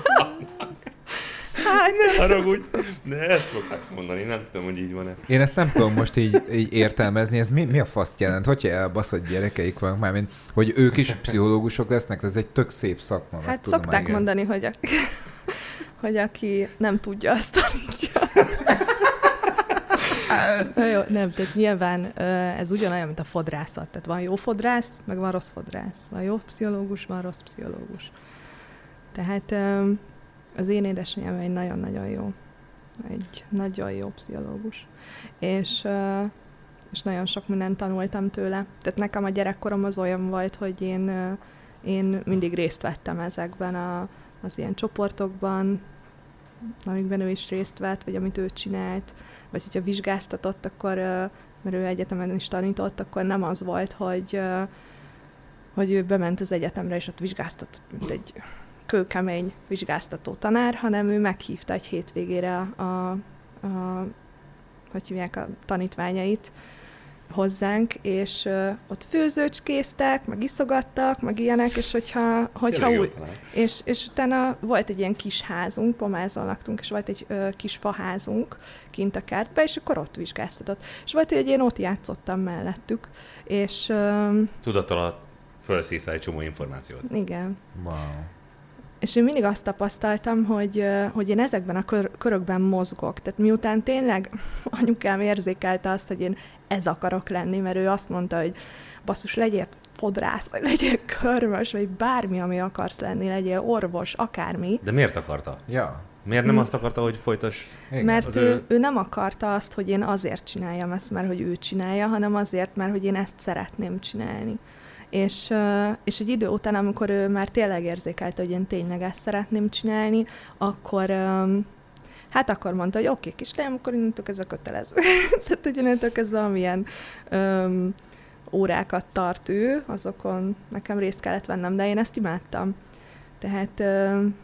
Hát ne haragudj, de ezt fogják mondani, nem tudom, hogy így van-e. Én ezt nem tudom most így, így értelmezni, ez mi, mi a faszt jelent? Hogyha elbaszott gyerekeik vannak, mármint, hogy ők is pszichológusok lesznek, ez egy tök szép szakma. Hát szokták igen. mondani, hogy, a, hogy aki nem tudja, azt tanítja. Jó, nem, tehát nyilván ez ugyanolyan, mint a fodrászat. Tehát van jó fodrász, meg van rossz fodrász. Van jó pszichológus, van rossz pszichológus. Tehát az én édesanyám egy nagyon-nagyon jó, egy nagyon jó pszichológus. És, és nagyon sok mindent tanultam tőle. Tehát nekem a gyerekkorom az olyan volt, hogy én, én mindig részt vettem ezekben a, az ilyen csoportokban, amikben ő is részt vett, vagy amit ő csinált. Vagy hogyha vizsgáztatott, akkor, mert ő egyetemen is tanított, akkor nem az volt, hogy, hogy ő bement az egyetemre, és ott vizsgáztatott, mint egy kőkemény vizsgáztató tanár, hanem ő meghívta egy hétvégére a, a, a hogy hívják, a tanítványait hozzánk, és uh, ott főzőcskéztek, meg iszogattak, meg ilyenek, és hogyha, hogyha úgy, és, és utána volt egy ilyen kis házunk, Pomázon laktunk, és volt egy uh, kis faházunk kint a kertbe, és akkor ott vizsgáztatott. És volt, hogy én ott játszottam mellettük, és... Um, Tudat alatt felszívtál egy csomó információt. Igen. Wow. És én mindig azt tapasztaltam, hogy, hogy én ezekben a kör, körökben mozgok. Tehát miután tényleg anyukám érzékelte azt, hogy én ez akarok lenni, mert ő azt mondta, hogy basszus, legyél fodrász, vagy legyél körmös, vagy bármi, ami akarsz lenni, legyél orvos, akármi. De miért akarta? Ja. Miért nem hmm. azt akarta, hogy folytass? Mert ő, ő... ő nem akarta azt, hogy én azért csináljam ezt, mert hogy ő csinálja, hanem azért, mert hogy én ezt szeretném csinálni. És, és egy idő után, amikor ő már tényleg érzékelte, hogy én tényleg ezt szeretném csinálni, akkor, hát akkor mondta, hogy oké, okay, kislányom, akkor innentől kezdve kötelező. Tehát, hogy innentől kezdve amilyen um, órákat tart ő, azokon nekem részt kellett vennem, de én ezt imádtam. Tehát um,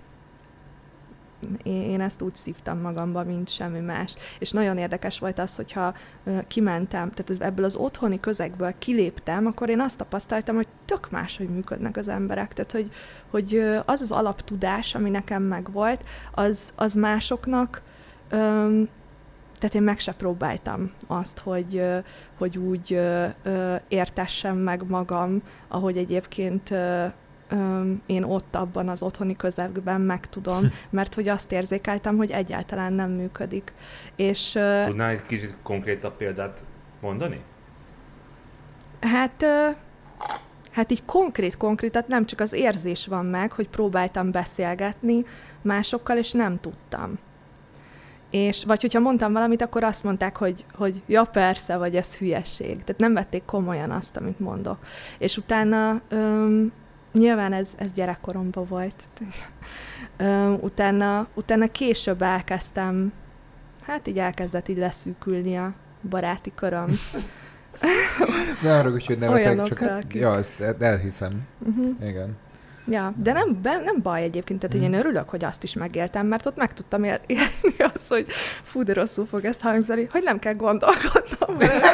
én ezt úgy szívtam magamba, mint semmi más. És nagyon érdekes volt az, hogyha uh, kimentem, tehát ebből az otthoni közegből kiléptem, akkor én azt tapasztaltam, hogy tök máshogy működnek az emberek. Tehát, hogy, hogy uh, az az alaptudás, ami nekem megvolt, az, az másoknak, um, tehát én meg se próbáltam azt, hogy, uh, hogy úgy uh, uh, értessem meg magam, ahogy egyébként uh, én ott abban az otthoni közegben megtudom, mert hogy azt érzékeltem, hogy egyáltalán nem működik. És, tudnál egy kicsit konkrétabb példát mondani? Hát, hát így konkrét-konkrétat nem csak az érzés van meg, hogy próbáltam beszélgetni másokkal, és nem tudtam. És, vagy hogyha mondtam valamit, akkor azt mondták, hogy, hogy ja persze, vagy ez hülyeség. Tehát nem vették komolyan azt, amit mondok. És utána... Öm, Nyilván ez, ez gyerekkoromban volt. Um, utána, utána később elkezdtem, hát így elkezdett így leszűkülni a baráti köröm. Ne arra, hogy nevetek, olyanokra, csak hát, ja, ezt elhiszem. Uh-huh. Igen. Ja, de nem, nem baj egyébként, tehát hmm. én örülök, hogy azt is megéltem, mert ott meg tudtam élni azt, hogy fú, de rosszul fog ezt hangzani, hogy nem kell gondolkodnom.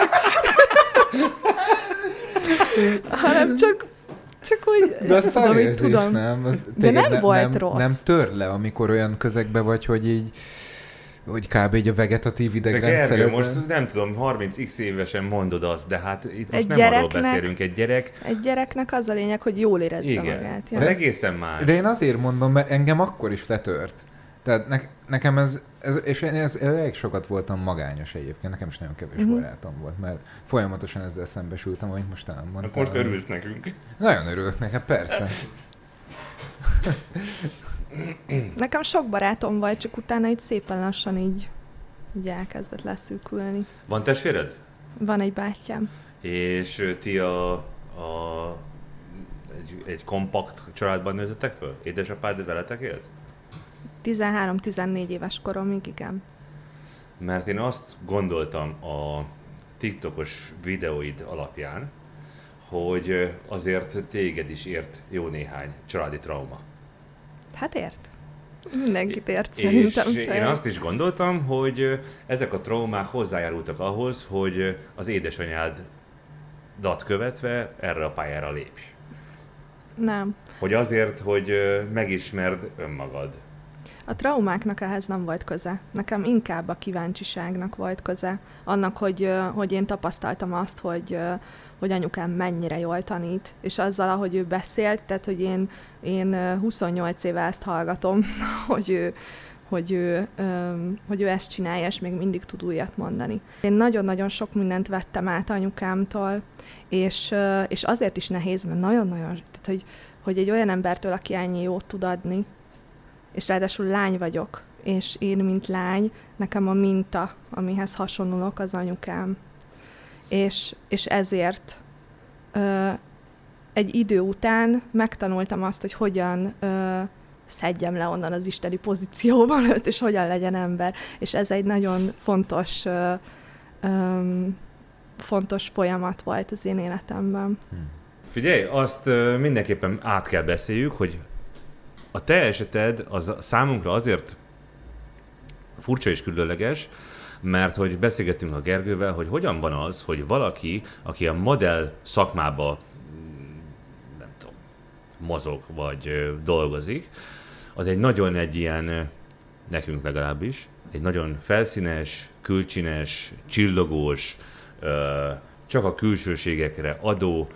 hanem csak Csak úgy... De a szarérzés, nem? Az de nem ne, volt nem, rossz. Nem tör le, amikor olyan közegben vagy, hogy így hogy kb. Egy a vegetatív idegrendszer. De Gergő, most nem tudom, harminc x évesen mondod azt, de hát itt most egy nem arról beszélünk. Egy gyerek... Egy gyereknek az a lényeg, hogy jól érezze igen, magát. Igen, egészen más. De én azért mondom, mert engem akkor is letört. Tehát ne, nekem ez, ez és én ez, elég sokat voltam magányos egyébként, nekem is nagyon kevés mm-hmm. barátom volt, mert folyamatosan ezzel szembesültem, amit most elmondtam. Most örülsz nekünk. Nagyon örülök nekem, persze. Nekem sok barátom volt, csak utána így szépen lassan így, így elkezdett leszűkülni. Van testvéred? Van egy bátyám. És ti a, a egy, egy kompakt családban nőttetek föl? Édesapád veletek élt? tizenhárom-tizennégy éves koromig, igen. Mert én azt gondoltam a TikTokos videóid alapján, hogy azért téged is ért jó néhány családi trauma. Hát ért. Mindenkit ért szerintem. És én azt is gondoltam, hogy ezek a traumák hozzájárultak ahhoz, hogy az édesanyádat követve erre a pályára lépj. Nem. Hogy azért, hogy megismerd önmagad. A traumáknak ehhez nem volt köze. Nekem inkább a kíváncsiságnak volt köze. Annak, hogy, hogy én tapasztaltam azt, hogy, hogy anyukám mennyire jól tanít, és azzal, ahogy ő beszélt, tehát, hogy én, én huszonnyolc éve ezt hallgatom, hogy ő, hogy, ő, hogy ő ezt csinálja, és még mindig tud újat mondani. Én nagyon-nagyon sok mindent vettem át anyukámtól, és, és azért is nehéz, mert nagyon-nagyon, tehát, hogy, hogy egy olyan embertől, aki ennyi jót tud adni, és ráadásul lány vagyok, és én, mint lány, nekem a minta, amihez hasonlulok, az anyukám. És, és ezért ö, egy idő után megtanultam azt, hogy hogyan ö, szedjem le onnan az isteni pozícióban őt, és hogyan legyen ember. És ez egy nagyon fontos, ö, ö, fontos folyamat volt az én életemben. Figyelj, azt ö, mindenképpen át kell beszéljük, hogy a te eseted az számunkra azért furcsa és különleges, mert hogy beszélgettünk a Gergővel, hogy hogyan van az, hogy valaki, aki a modell szakmába nem tudom, mozog vagy dolgozik, az egy nagyon egy ilyen, nekünk legalábbis, egy nagyon felszínes, külcsines, csillogós, csak a külsőségekre adó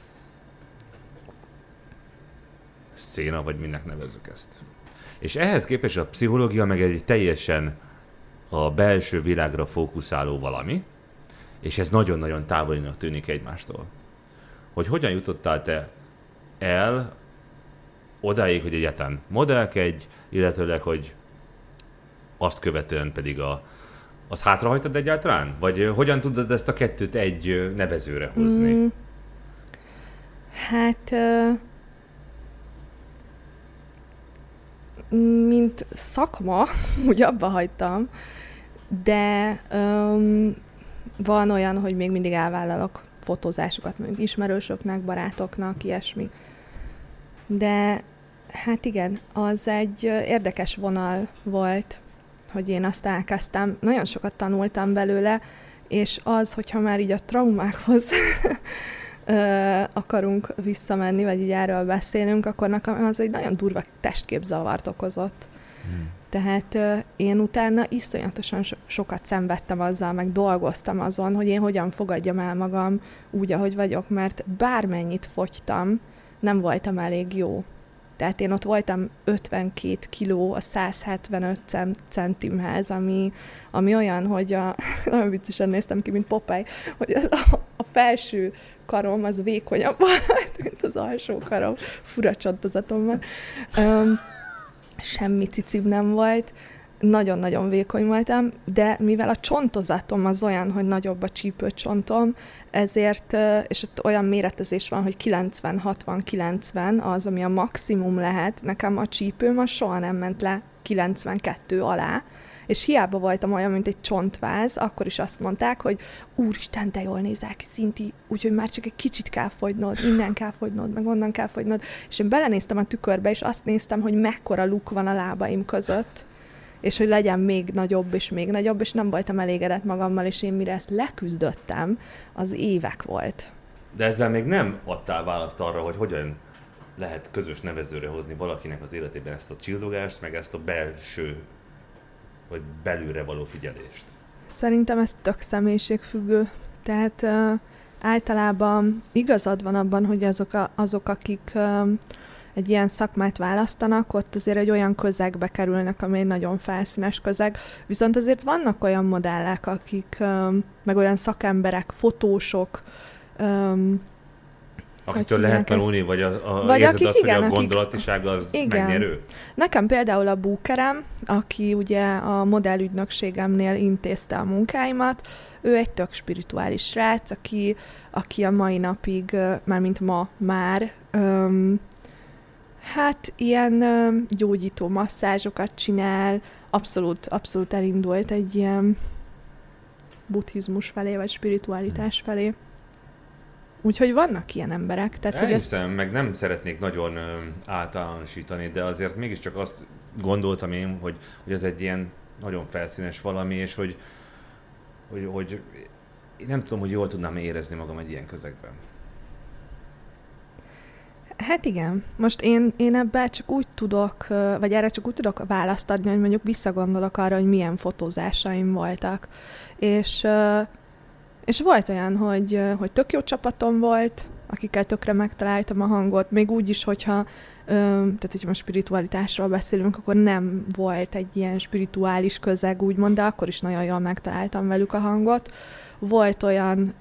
széna, vagy minek nevezzük ezt. És ehhez képest a pszichológia meg egy teljesen a belső világra fókuszáló valami, és ez nagyon-nagyon távolinak tűnik egymástól. Hogy hogyan jutottál te el odáig, hogy egyáltalán modellkedj, illetőleg, hogy azt követően pedig a, azt hátrahagytad egyáltalán? Vagy hogyan tudod ezt a kettőt egy nevezőre hozni? Mm. Hát... Uh... mint szakma, úgy abba hagytam, de um, van olyan, hogy még mindig elvállalok fotózásokat, mondjuk ismerősöknek, barátoknak, ilyesmi. De hát igen, az egy érdekes vonal volt, hogy én azt elkezdtem. Nagyon sokat tanultam belőle, és az, hogyha már így a traumákhoz akarunk visszamenni, vagy így erről beszélünk, akkor nekem az egy nagyon durva testképzavart okozott. Hmm. Tehát uh, én utána iszonyatosan so- sokat szenvedtem azzal, meg dolgoztam azon, hogy én hogyan fogadjam el magam úgy, ahogy vagyok, mert bármennyit fogytam, nem voltam elég jó. Tehát én ott voltam ötvenkét kiló a száz hetvenöt centimhez, ami, ami olyan, hogy a, nagyon viccesen néztem ki, mint Popeye, hogy az, a, a felső karom az vékonyabb volt, mint az alsó karom. Fura csontozatom van. Um, semmi cicim nem volt. Nagyon-nagyon vékony voltam, de mivel a csontozatom az olyan, hogy nagyobb a csípőcsontom, ezért, és ott olyan méretezés van, hogy kilencven hatvan kilencven az, ami a maximum lehet. Nekem a csípőm az soha nem ment le kilencvenkettő alá, és hiába voltam olyan, mint egy csontváz, akkor is azt mondták, hogy úristen, de jól nézel ki, Szinti, úgyhogy már csak egy kicsit kell fogynod, innen kell fogynod, meg onnan kell fogynod. És én belenéztem a tükörbe, és azt néztem, hogy mekkora luk van a lábaim között, és hogy legyen még nagyobb, és még nagyobb, és nem voltam elégedett magammal, és én mire ezt leküzdöttem, az évek volt. De ezzel még nem adtál választ arra, hogy hogyan lehet közös nevezőre hozni valakinek az életében ezt a csillogást, meg ezt a belső vagy belülre való figyelést? Szerintem ez tök személyiségfüggő. Tehát uh, általában igazad van abban, hogy azok, a, azok akik uh, egy ilyen szakmát választanak, ott azért egy olyan közegbe kerülnek, ami egy nagyon felszínes közeg. Viszont azért vannak olyan modellek, akik, um, meg olyan szakemberek, fotósok, um, akitől lehet tanulni, vagy a, a vagy érzed akik, azt, igen, hogy a gondolatiság az igen. megnyerő? Nekem például a búkerem, aki ugye a modellügynökségemnél intézte a munkáimat, ő egy tök spirituális srác, aki, aki a mai napig, mármint ma már, öm, hát ilyen öm, gyógyító masszázsokat csinál, abszolút, abszolút elindult egy ilyen buddhizmus felé, vagy spiritualitás felé. Úgyhogy vannak ilyen emberek. Tehát, Elhiszem, hogy ezt... meg nem szeretnék nagyon ö, általánosítani, de azért mégiscsak azt gondoltam én, hogy, hogy ez egy ilyen nagyon felszínes valami, és hogy, hogy, hogy én nem tudom, hogy jól tudnám érezni magam egy ilyen közegben. Hát igen. Most én, én ebben csak úgy tudok, vagy erre csak úgy tudok választ adni, hogy mondjuk visszagondolok arra, hogy milyen fotózásaim voltak. És... És volt olyan, hogy, hogy tök jó csapatom volt, akikkel tökre megtaláltam a hangot, még úgy is, hogyha, tehát hogyha most spiritualitásról beszélünk, akkor nem volt egy ilyen spirituális közeg, úgymond, de akkor is nagyon jól megtaláltam velük a hangot. Volt olyan,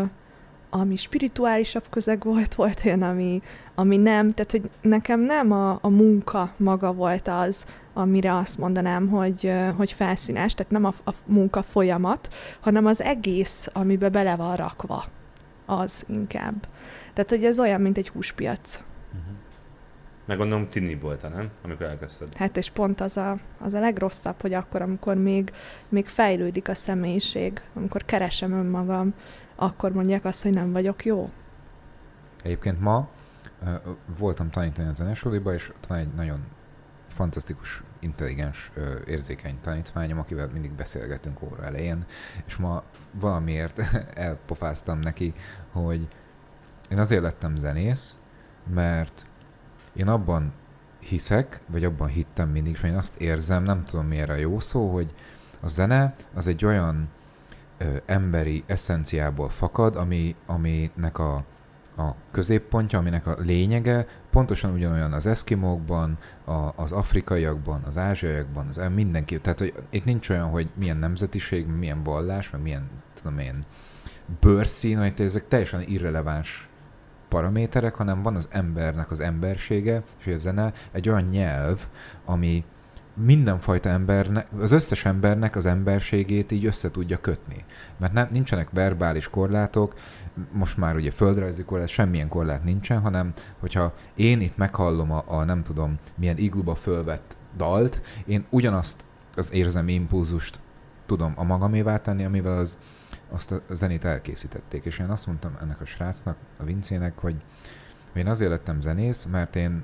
ami spirituálisabb közeg volt, volt olyan, ami, ami nem, tehát hogy nekem nem a, a munka maga volt az, amire azt mondanám, hogy, hogy felszínes, tehát nem a, a munka folyamat, hanem az egész, amiben bele van rakva, az inkább. Tehát, hogy ez olyan, mint egy húspiac. Uh-huh. Meg gondolom tini voltál, nem? Amikor elkezdted. Hát és pont az a, az a legrosszabb, hogy akkor, amikor még, még fejlődik a személyiség, amikor keresem önmagam, akkor mondják azt, hogy nem vagyok jó. Egyébként ma uh, voltam tanítani a zenesuliba, és ott van egy nagyon fantasztikus, intelligens, uh, érzékeny tanítványom, akivel mindig beszélgetünk óra elején, és ma valamiért elpofáztam neki, hogy én azért lettem zenész, mert én abban hiszek, vagy abban hittem mindig, és én azt érzem, nem tudom miért a jó szó, hogy a zene az egy olyan ö, emberi eszenciából fakad, ami, aminek a, a középpontja, aminek a lényege pontosan ugyanolyan az eszkimókban, a, az afrikaiakban, az ázsiaiakban, az mindenki. Tehát, hogy itt nincs olyan, hogy milyen nemzetiség, milyen vallás, meg milyen, tudom én, bőrszín, hogy ezek teljesen irreleváns paraméterek, hanem van az embernek az embersége, és a zene egy olyan nyelv, ami mindenfajta embernek, az összes embernek az emberségét így össze tudja kötni. Mert nem, nincsenek verbális korlátok, most már ugye földrajzi korlát, semmilyen korlát nincsen, hanem hogyha én itt meghallom a, a nem tudom milyen igluba fölvett dalt, én ugyanazt az érzelmi impulzust tudom a magamévá tenni, amivel az azt a zenét elkészítették. És én azt mondtam ennek a srácnak, a Vincének, hogy én azért lettem zenész, mert én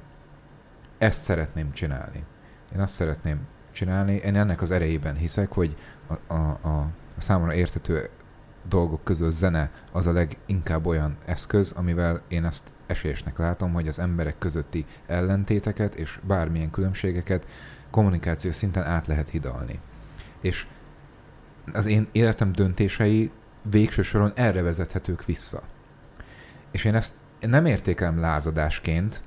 ezt szeretném csinálni. Én azt szeretném csinálni, én ennek az erejében hiszek, hogy a, a, a, a számomra érthető dolgok közül zene az a leginkább olyan eszköz, amivel én ezt esélyesnek látom, hogy az emberek közötti ellentéteket és bármilyen különbségeket kommunikáció szinten át lehet hidalni. És az én életem döntései végső soron erre vezethetők vissza. És én ezt nem értékelem lázadásként,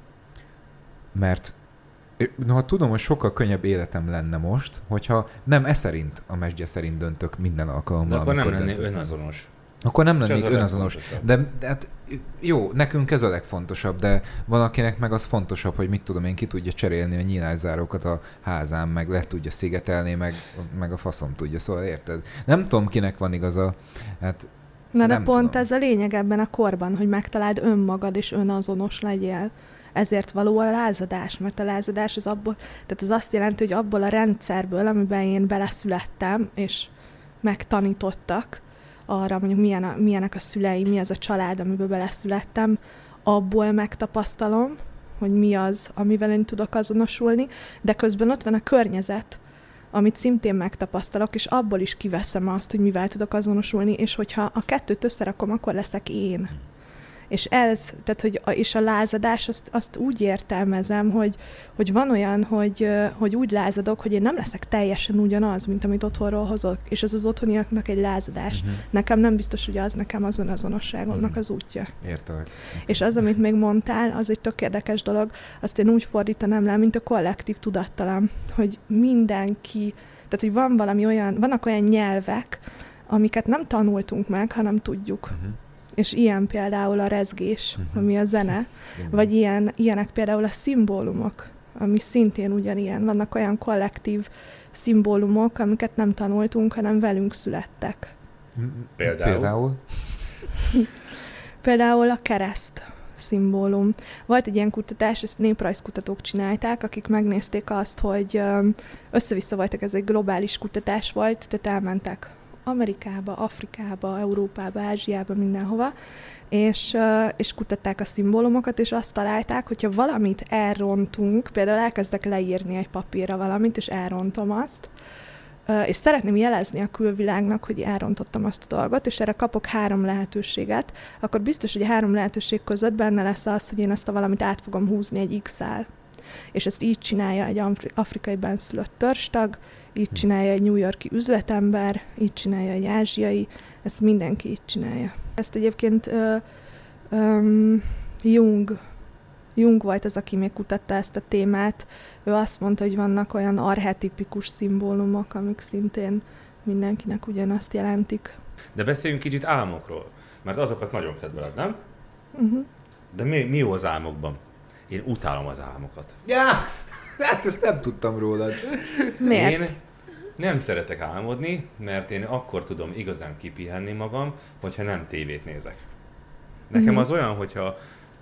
mert noha tudom, hogy sokkal könnyebb életem lenne most, hogyha nem e szerint, a mesdje szerint döntök minden alkalommal. De akkor nem lennék önazonos. Akkor nem lennék önazonos. De, de hát jó, nekünk ez a legfontosabb, de van akinek meg az fontosabb, hogy mit tudom én, ki tudja cserélni a nyílászárókat a házán, meg le tudja szigetelni, meg, meg a faszom tudja, szóval érted? Nem tudom, kinek van igaza. Hát, Na de pont tudom. Ez a lényeg ebben a korban, hogy megtaláld önmagad és önazonos legyél. Ezért való a lázadás, mert a lázadás az abból, tehát az azt jelenti, hogy abból a rendszerből, amiben én beleszülettem, és megtanítottak arra, mondjuk milyen a, milyenek a szüleim, mi az a család, amiben beleszülettem, abból megtapasztalom, hogy mi az, amivel én tudok azonosulni, de közben ott van a környezet, amit szintén megtapasztalok, és abból is kiveszem azt, hogy mivel tudok azonosulni, és hogyha a kettőt összerakom, akkor leszek én. És ez, tehát hogy a, és a lázadás, azt, azt úgy értelmezem, hogy, hogy van olyan, hogy, hogy úgy lázadok, hogy én nem leszek teljesen ugyanaz, mint amit otthonról hozok, és ez az otthoniaknak egy lázadás. Uh-huh. Nekem nem biztos, hogy az nekem azon azonosságomnak uh-huh. az útja. Értelek. És az, amit még mondtál, az egy tök érdekes dolog, azt én úgy fordítanám le, mint a kollektív tudattalam, hogy mindenki, tehát hogy van valami olyan, vannak olyan nyelvek, amiket nem tanultunk meg, hanem tudjuk. Uh-huh. És ilyen például a rezgés, uh-huh. ami a zene, vagy ilyen, ilyenek például a szimbólumok, ami szintén ugyanilyen. Vannak olyan kollektív szimbólumok, amiket nem tanultunk, hanem velünk születtek. Például? Például, például a kereszt szimbólum. Volt egy ilyen kutatás, ezt néprajzkutatók csinálták, akik megnézték azt, hogy össze-vissza voltak, ez egy globális kutatás volt, tehát elmentek Amerikába, Afrikába, Európába, Ázsiába, mindenhova, és, és kutatták a szimbólumokat, és azt találták, hogyha valamit elrontunk, például elkezdek leírni egy papírra valamit, és elrontom azt, és szeretném jelezni a külvilágnak, hogy elrontottam azt a dolgot, és erre kapok három lehetőséget, akkor biztos, hogy a három lehetőség között benne lesz az, hogy én ezt a valamit át fogom húzni egy X-el. És ezt így csinálja egy afrikai benszülött törstag, így csinálja egy New York-i üzletember, így csinálja egy ázsiai, ezt mindenki így csinálja. Ezt egyébként ö, ö, Jung, Jung volt az, aki még kutatta ezt a témát. Ő azt mondta, hogy vannak olyan archetipikus szimbólumok, amik szintén mindenkinek ugyanazt jelentik. De beszéljünk kicsit álmokról, mert azokat nagyon kedveled, nem? Uh-huh. De mi, mi jó az álmokban? Én utálom az álmokat. Ja, hát ezt nem tudtam rólad. Miért? Én nem szeretek álmodni, mert én akkor tudom igazán kipihenni magam, hogyha nem tévét nézek. Nekem mm-hmm. az olyan, hogyha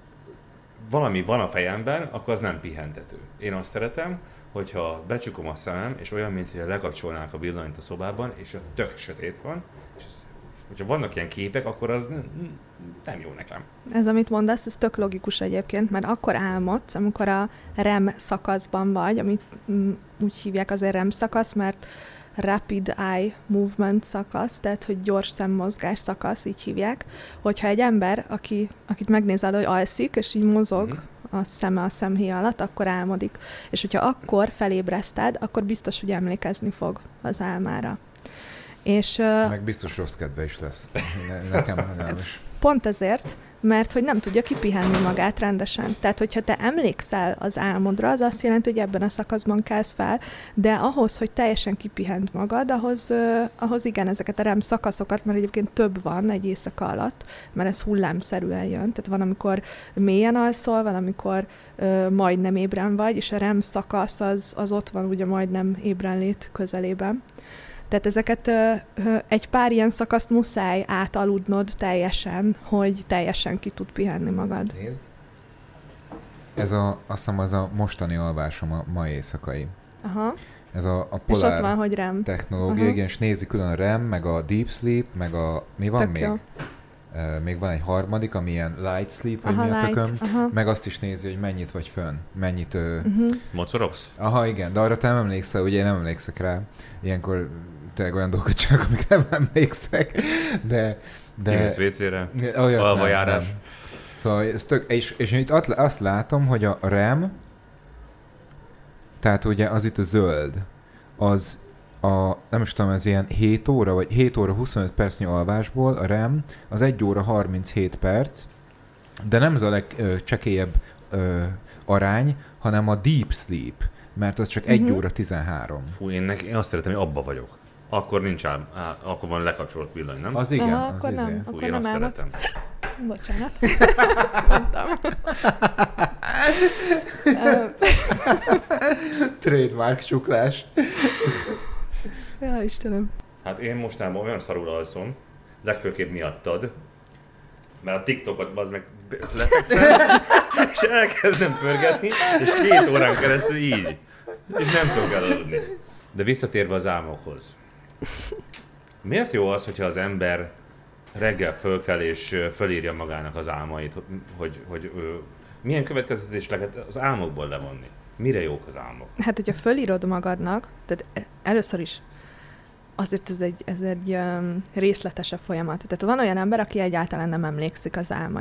valami van a fejemben, akkor az nem pihentető. Én azt szeretem, hogyha becsukom a szemem, és olyan, mintha lekapcsolnák a villanyt a szobában, és a tök sötét van, és hogyha vannak ilyen képek, akkor az nem, nem jó nekem. Ez, amit mondasz, ez tök logikus egyébként, mert akkor álmodsz, amikor a R E M szakaszban vagy, amit mm, úgy hívják azért R E M szakasz, mert Rapid Eye Movement szakasz, tehát hogy gyors szemmozgás szakasz, így hívják, hogyha egy ember, aki, akit megnézel, hogy alszik, és így mozog mm-hmm. a szeme a szemhéja alatt, akkor álmodik. És hogyha akkor felébreszted, akkor biztos, hogy emlékezni fog az álmára. És, meg biztos rossz kedve is lesz. Ne, nekem legalábbis. Pont ezért, mert hogy nem tudja kipihenni magát rendesen. Tehát, hogyha te emlékszel az álmodra, az azt jelenti, hogy ebben a szakaszban kelsz fel, de ahhoz, hogy teljesen kipihent magad, ahhoz, uh, ahhoz igen, ezeket a R E M szakaszokat, mert egyébként több van egy éjszaka alatt, mert ez hullámszerűen jön. Tehát van, amikor mélyen alszol, van, amikor uh, majdnem ébren vagy, és a R E M szakasz az, az ott van ugye majdnem ébrenlét közelében. Tehát ezeket egy pár ilyen szakaszt muszáj átaludnod teljesen, hogy teljesen ki tud pihenni magad. Nézd. Ez a, azt hiszem, az a mostani alvásom a ma éjszakai. Aha. Ez a, a polár és ott van, hogy R E M. technológia, igen, és nézi külön a R E M, meg a Deep Sleep, meg a... Mi van Tök még? Jó. Uh, még van egy harmadik, ami ilyen Light Sleep, vagy aha, mi a light, tököm, aha. meg azt is nézi, hogy mennyit vagy fönn, mennyit... Uh... Uh-huh. Mocorogsz? Aha, igen, de arra te nem emlékszel, ugye én nem emlékszek rá. Ilyenkor tényleg olyan dolgokat csak, amik nem emlékszek, de... de... Kimész vécére, olyat alvajárás. nem, nem. Szóval ez tök... És, és itt azt látom, hogy a R E M, tehát ugye az itt a zöld, az a, nem is tudom, ez ilyen hét óra, vagy hét óra huszonöt percnyi alvásból a R E M, az egy óra harminchét perc, de nem ez a legcsekélyebb arány, hanem a Deep Sleep, mert az csak egy uh-huh. óra tizenhárom. Fú, én, neki, én azt szeretem, hogy abba vagyok. Akkor nincs ám, á, akkor van lekapcsolt villany, nem? Az igen, aha, az akkor izé. nem, Fú, akkor én nem azt álmodsz. szeretem. Bocsánat. Mondtam. Trademark csuklás. Ja, Istenem. Hát én mostában olyan szarul alszom, legfőképp miattad, mert a TikTokot az meg lefekszem, és elkezdem pörgetni, és két órán keresztül így. És nem tudok elaludni. De visszatérve az álmokhoz. Miért jó az, hogyha az ember reggel fölkel és fölírja magának az álmait, hogy, hogy, hogy ő, milyen következtetés lehet az álmokból levonni? Mire jók az álmok? Hát, hogyha fölírod magadnak, tehát először is azért ez egy, ez egy um, részletesebb folyamat. Tehát van olyan ember, aki egyáltalán nem emlékszik az álmaira.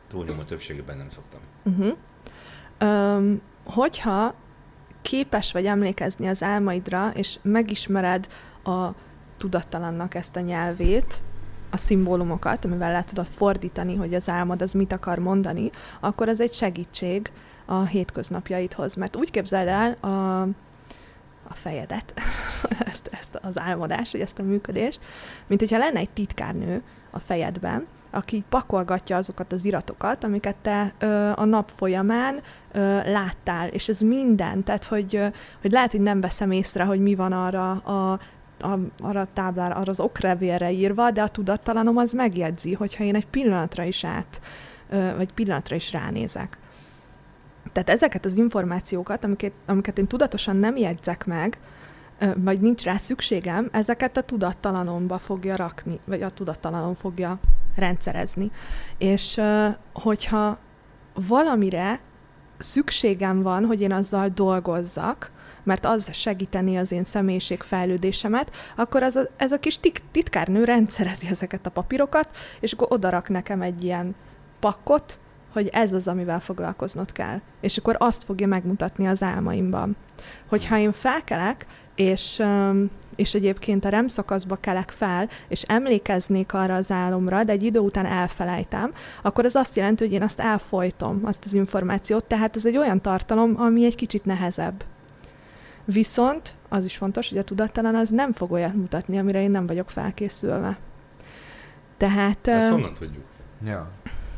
Túlnyomó többségében nem szoktam. Uh-huh. Um, hogyha képes vagy emlékezni az álmaidra, és megismered a tudattalannak ezt a nyelvét, a szimbólumokat, amivel le tudod fordítani, hogy az álmod az mit akar mondani, akkor ez egy segítség a hétköznapjaidhoz. Mert úgy képzeld el a, a fejedet, ezt, ezt az álmodást, vagy ezt a működést, mint hogyha lenne egy titkárnő a fejedben, aki pakolgatja azokat az iratokat, amiket te ö, a nap folyamán ö, láttál, és ez minden, tehát hogy, ö, hogy lehet, hogy nem veszem észre, hogy mi van arra a, a, arra a táblára, arra az okrevélre írva, de a tudattalanom az megjegyzi, hogyha én egy pillanatra is át, ö, vagy pillanatra is ránézek. Tehát ezeket az információkat, amiket, amiket én tudatosan nem jegyzek meg, vagy nincs rá szükségem, ezeket a tudattalanomba fogja rakni, vagy a tudattalanom fogja rendszerezni. És hogyha valamire szükségem van, hogy én azzal dolgozzak, mert az segíteni az én személyiségfejlődésemet, akkor az a, ez a kis tik, titkárnő rendszerezi ezeket a papírokat, és akkor odarak nekem egy ilyen pakkot, hogy ez az, amivel foglalkoznod kell. És akkor azt fogja megmutatni az álmaimban. Hogyha én felkelek, és, és egyébként a REM szakaszba kelek fel, és emlékeznék arra az álomra, de egy idő után elfelejtem, akkor az azt jelenti, hogy én azt elfolytom, azt az információt, tehát ez egy olyan tartalom, ami egy kicsit nehezebb. Viszont az is fontos, hogy a tudattalan az nem fog olyat mutatni, amire én nem vagyok felkészülve. Tehát... Ezt honnan tudjuk? Ja.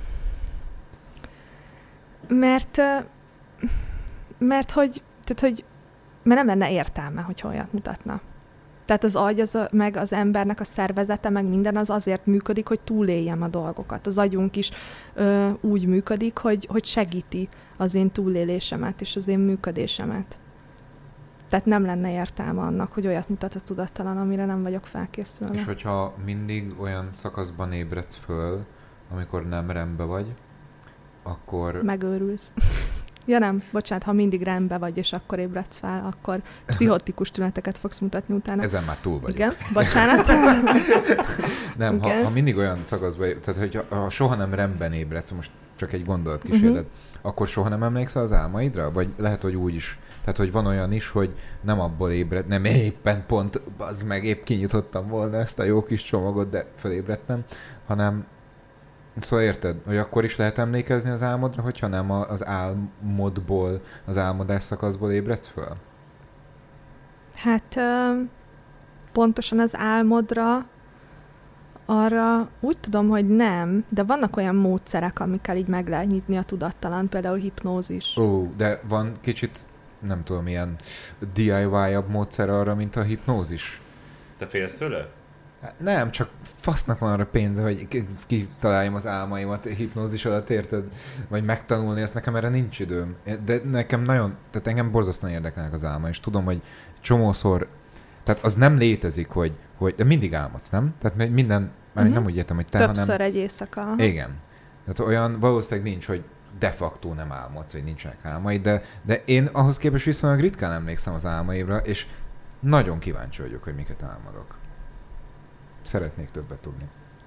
Mert, mert hogy, tehát, hogy mert nem lenne értelme, hogyha olyat mutatna. Tehát az agy, az a, meg az embernek a szervezete, meg minden az azért működik, hogy túléljem a dolgokat. Az agyunk is ö, úgy működik, hogy, hogy segíti az én túlélésemet és az én működésemet. Tehát nem lenne értelme annak, hogy olyat mutat a tudattalan, amire nem vagyok felkészülve. És hogyha mindig olyan szakaszban ébredsz föl, amikor nem rendben vagy, akkor... Megőrülsz. Ja nem, bocsánat, ha mindig rendben vagy, és akkor ébredsz fel, akkor pszichotikus tüneteket fogsz mutatni utána. Ezen már túl vagyok. Igen, bocsánat. Nem, ha, ha mindig olyan szakaszban, tehát hogyha ha soha nem rendben ébredsz, most csak egy gondolatkísérlet, uh-huh. akkor soha nem emlékszel az álmaidra? Vagy lehet, hogy úgy is. Tehát, hogy van olyan is, hogy nem abból ébred, nem éppen pont, az meg épp kinyitottam volna ezt a jó kis csomagot, de felébredtem, hanem szóval érted, hogy akkor is lehet emlékezni az álmodra, hogyha nem az álmodból, az álmodás szakaszból ébredsz föl? Hát pontosan az álmodra arra úgy tudom, hogy nem, de vannak olyan módszerek, amikkel így meg lehet nyitni a tudattalan, például hipnózis. Ó, de van kicsit, nem tudom, ilyen dé i vaj-abb módszer arra, mint a hipnózis? Te félsz tőle? Nem, csak fasznak van arra pénze, hogy kitaláljam az álmaimat hipnózis alatt, érted? Vagy megtanulni, ezt nekem erre nincs időm. De nekem nagyon, tehát engem borzasztóan érdekelnek az álma, és tudom, hogy csomószor, tehát az nem létezik, hogy, hogy de mindig álmodsz, nem? Tehát minden, uh-huh. nem úgy értem, hogy te, Többször hanem... egy éjszaka. Igen. Tehát olyan valószínűleg nincs, hogy de facto nem álmodsz, vagy nincsenek álmaid, de, de én ahhoz képest viszonylag ritkán emlékszem az álmaimra, és nagyon kíváncsi vagyok, hogy miket álmodok. Szeretnék többet tudni.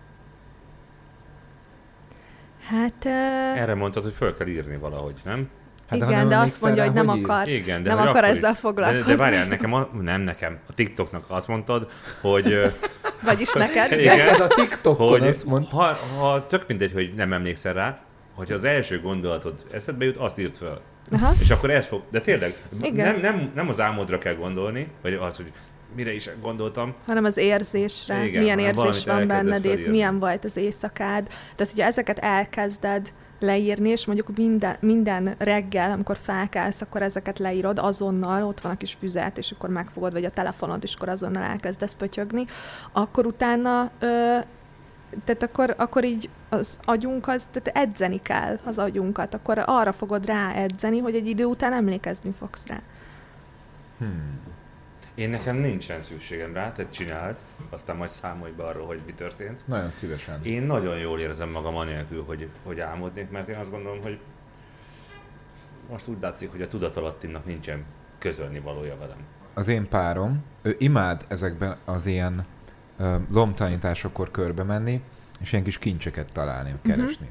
Hát... Uh... Erre mondtad, hogy föl kell írni valahogy, nem? Hát igen, de, de azt mondja, hogy nem hogy akar, igen, de nem akar ezzel is. foglalkozni. De, de várjál, nekem, a, nem nekem, a TikToknak azt mondtad, hogy... Vagyis neked. Igen, a TikTokon hogy azt mond. Ha, ha tök mindegy, hogy nem emlékszel rá, hogyha az első gondolatod eszedbe jut, azt írt föl. Aha. És akkor ez fog... De tényleg, igen. nem, nem, nem az álmodra kell gondolni, vagy az, hogy mire is gondoltam. Hanem az érzésre, igen, milyen érzés van benned, felírni. milyen volt az éjszakád. Tehát, hogyha ezeket elkezded leírni, és mondjuk minden, minden reggel, amikor felkelsz, akkor ezeket leírod azonnal, ott van a kis füzet, és akkor megfogod, vagy a telefonod, és akkor azonnal elkezdesz pötyögni, akkor utána, ö, tehát akkor, akkor így az agyunk, az, tehát edzeni kell az agyunkat, akkor arra fogod rá edzeni, hogy egy idő után emlékezni fogsz rá. Hmm. Én nekem nincsen szükségem rá, tehát csináld, aztán majd számolj be arról, hogy mi történt. Nagyon szívesen. Én nagyon jól érzem magam anélkül, hogy, hogy álmodnék, mert én azt gondolom, hogy most úgy látszik, hogy a tudatalattinak nincsen közölni valója velem. Az én párom, ő imád ezekben az ilyen uh, lomtalanításokor körbe menni, és ilyen kis kincseket találni, keresni. Uh-huh.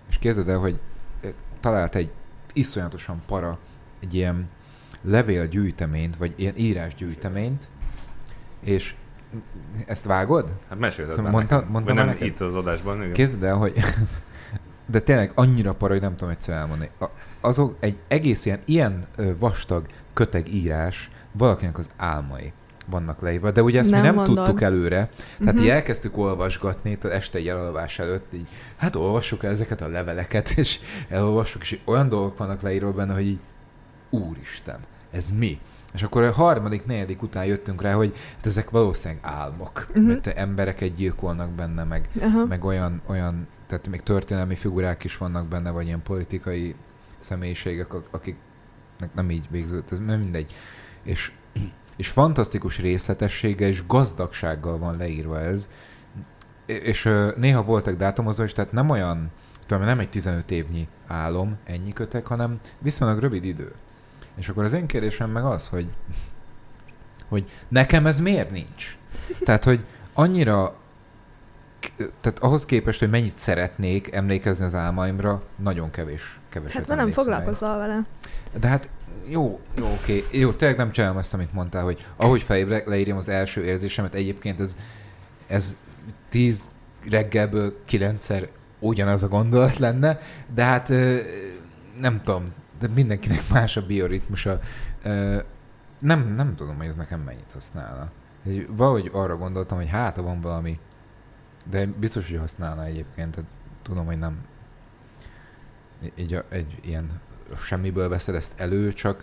és képzeld el, hogy talált egy iszonyatosan para, egy ilyen levélgyűjteményt, vagy ilyen írásgyűjteményt, és ezt vágod? Hát mesélted szóval már mondta, nekem. mondta nem neked? itt az adásban. Igen. Képzeld el, hogy de tényleg annyira para, hogy nem tudom egyszer elmondani. Azok egy egész ilyen, ilyen vastag kötegírás valakinek az álmai vannak leírva, de ugye ezt nem mi nem mondod. Tudtuk előre, tehát uh-huh. így elkezdtük olvasgatni, este egy elalvás előtt, így, hát olvassuk el ezeket a leveleket, és elolvassuk, és olyan dolgok vannak leírva benne, hogy így, úristen, ez mi? És akkor a harmadik, negyedik után jöttünk rá, hogy hát ezek valószínűleg álmok, uh-huh. mert embereket gyilkolnak benne, meg, uh-huh. meg olyan, olyan, tehát még történelmi figurák is vannak benne, vagy ilyen politikai személyiségek, akiknek nem így végződött, ez nem mindegy. És és fantasztikus részletességgel és gazdagsággal van leírva ez. És uh, néha voltak dátumozó is, tehát nem olyan, tudom, nem egy tizenöt évnyi álom, ennyi kötek, hanem viszonylag rövid idő. És akkor az én kérdésem meg az, hogy, hogy nekem ez miért nincs? Tehát, hogy annyira, tehát ahhoz képest, hogy mennyit szeretnék emlékezni az álmaimra, nagyon kevés. Hát már nem foglalkozol vele. De hát jó, jó, oké. Okay. Jó, tényleg nem csinálom azt, amit mondtál, hogy ahogy felébrek, leírjam az első érzésemet, egyébként ez, ez tíz reggelből kilencszer ugyanaz a gondolat lenne, de hát nem tudom, de mindenkinek más a bioritmusa. Nem, nem tudom, hogy ez nekem mennyit használna. Valahogy arra gondoltam, hogy hát, van valami, de biztos, hogy használna egyébként, tehát tudom, hogy nem egy, egy ilyen semmiből veszed ezt elő, csak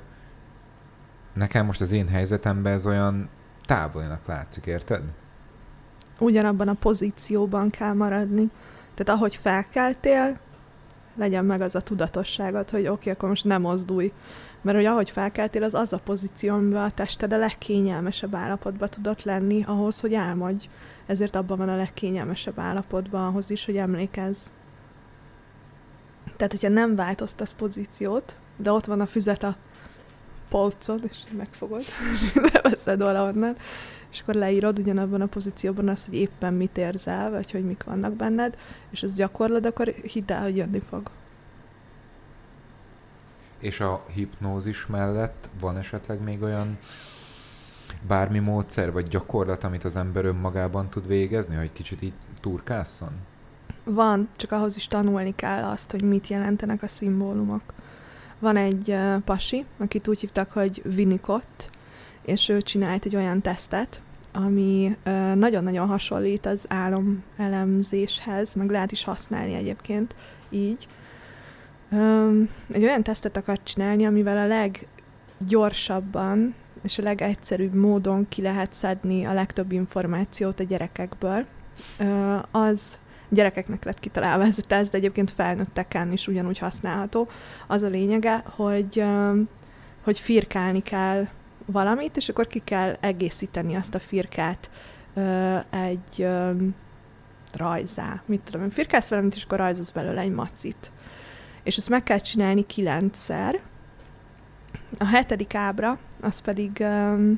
nekem most az én helyzetemben ez olyan távolinak látszik, érted? Ugyanabban a pozícióban kell maradni. Tehát ahogy felkeltél, legyen meg az a tudatosságod, hogy oké, okay, akkor most nem mozdulj. Mert hogy ahogy felkeltél, az az a pozíció, amiben a tested a legkényelmesebb állapotban tudott lenni ahhoz, hogy álmodj. Ezért abban van a legkényelmesebb állapotban ahhoz is, hogy emlékezz. Tehát, hogyha nem változtasz pozíciót, de ott van a füzet a polcon, és megfogod, és leveszed valahonnan, és akkor leírod ugyanabban a pozícióban azt, hogy éppen mit érzel, vagy hogy mik vannak benned, és ezt gyakorlod, akkor hidd el, hogy jönni fog. És a hipnózis mellett van esetleg még olyan bármi módszer, vagy gyakorlat, amit az ember önmagában tud végezni, hogy kicsit így turkásszon? Van, csak ahhoz is tanulni kell azt, hogy mit jelentenek a szimbólumok. Van egy uh, pasi, akit úgy hívtak, hogy Winnicott, és ő csinált egy olyan tesztet, ami uh, nagyon-nagyon hasonlít az álomelemzéshez, meg lehet is használni egyébként így. Um, egy olyan tesztet akart csinálni, amivel a leggyorsabban és a legegyszerűbb módon ki lehet szedni a legtöbb információt a gyerekekből. Uh, az gyerekeknek lett kitalálva ez a teszt, de egyébként felnőtteken is ugyanúgy használható. Az a lényege, hogy, um, hogy firkálni kell valamit, és akkor ki kell egészíteni azt a firkát uh, egy um, rajzá. Mit tudom én, firkálsz valamit, és akkor rajzolsz belőle egy macit. És ezt meg kell csinálni kilencszer. A hetedik ábra, az pedig um,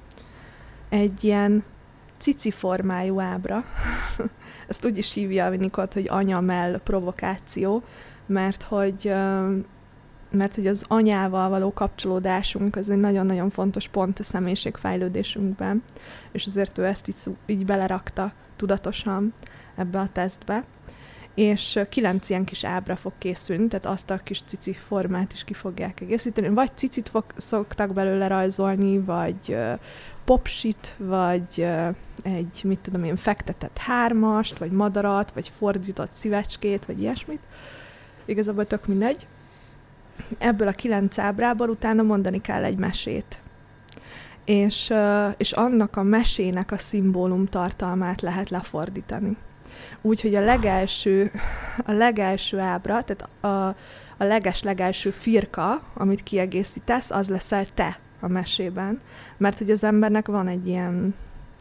egy ilyen cici formájú ábra. Ezt úgy is hívja a Winnicott, hogy anya-mell provokáció, mert hogy, um, mert hogy az anyával való kapcsolódásunk az egy nagyon-nagyon fontos pont a személyiségfejlődésünkben, és azért ő ezt így, így belerakta tudatosan ebbe a tesztbe. És kilenc ilyen kis ábra fog készülni, tehát azt a kis cici formát is ki fogják egészíteni. Vagy cicit fog, szoktak belőle rajzolni, vagy uh, popsit, vagy uh, egy, mit tudom én, fektetett hármast, vagy madarat, vagy fordított szívecskét, vagy ilyesmit. Igazából tök mindegy. Ebből a kilenc ábrából utána mondani kell egy mesét. És, uh, és annak a mesének a szimbólum tartalmát lehet lefordítani. Úgyhogy a legelső, a legelső ábra, tehát a, a leges-legelső firka, amit kiegészítesz, az leszel te a mesében. Mert hogy az embernek van egy ilyen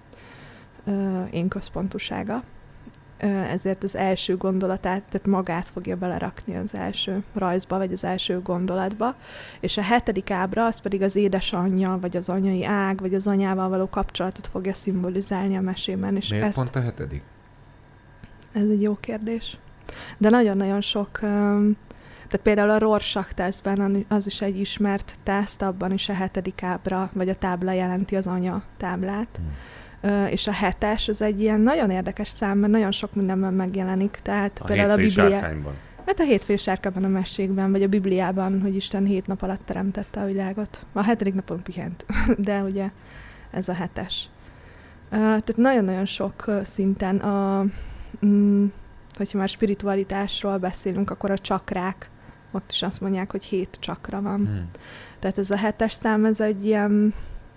ö, énközpontúsága, ö, ezért az első gondolatát, tehát magát fogja belerakni az első rajzba, vagy az első gondolatba. És a hetedik ábra, az pedig az édesanyja, vagy az anyai ág, vagy az anyával való kapcsolatot fogja szimbolizálni a mesében. És miért ezt... pont a hetedik? Ez egy jó kérdés. De nagyon-nagyon sok, tehát például a Rorschach tesztben az is egy ismert teszt, abban is a hetedik ábra, vagy a tábla jelenti az anya táblát. Hmm. És a hetes, az egy ilyen nagyon érdekes szám, mert nagyon sok mindenben megjelenik. Tehát a például a Biblia... Hát a hétfő sárkában, a mesékben, vagy a Bibliában, hogy Isten hét nap alatt teremtette a világot. A hetedik napon pihent, de ugye ez a hetes. Uh, tehát nagyon-nagyon sok uh, szinten, a, mm, hogyha már spiritualitásról beszélünk, akkor a csakrák, ott is azt mondják, hogy hét csakra van. Hmm. Tehát ez a hetes szám, ez egy ilyen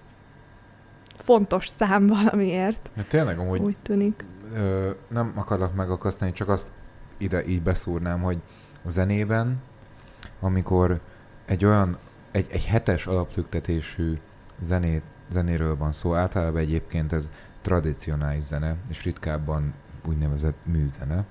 fontos szám valamiért. Ja, tényleg amúgy úgy tűnik. Ö, nem akarlak megakasztani, csak azt ide így beszúrnám, hogy a zenében, amikor egy olyan, egy, egy hetes alaptüktetésű zenét, zenéről van szó, általában egyébként ez tradicionális zene, és ritkábban úgynevezett műzene,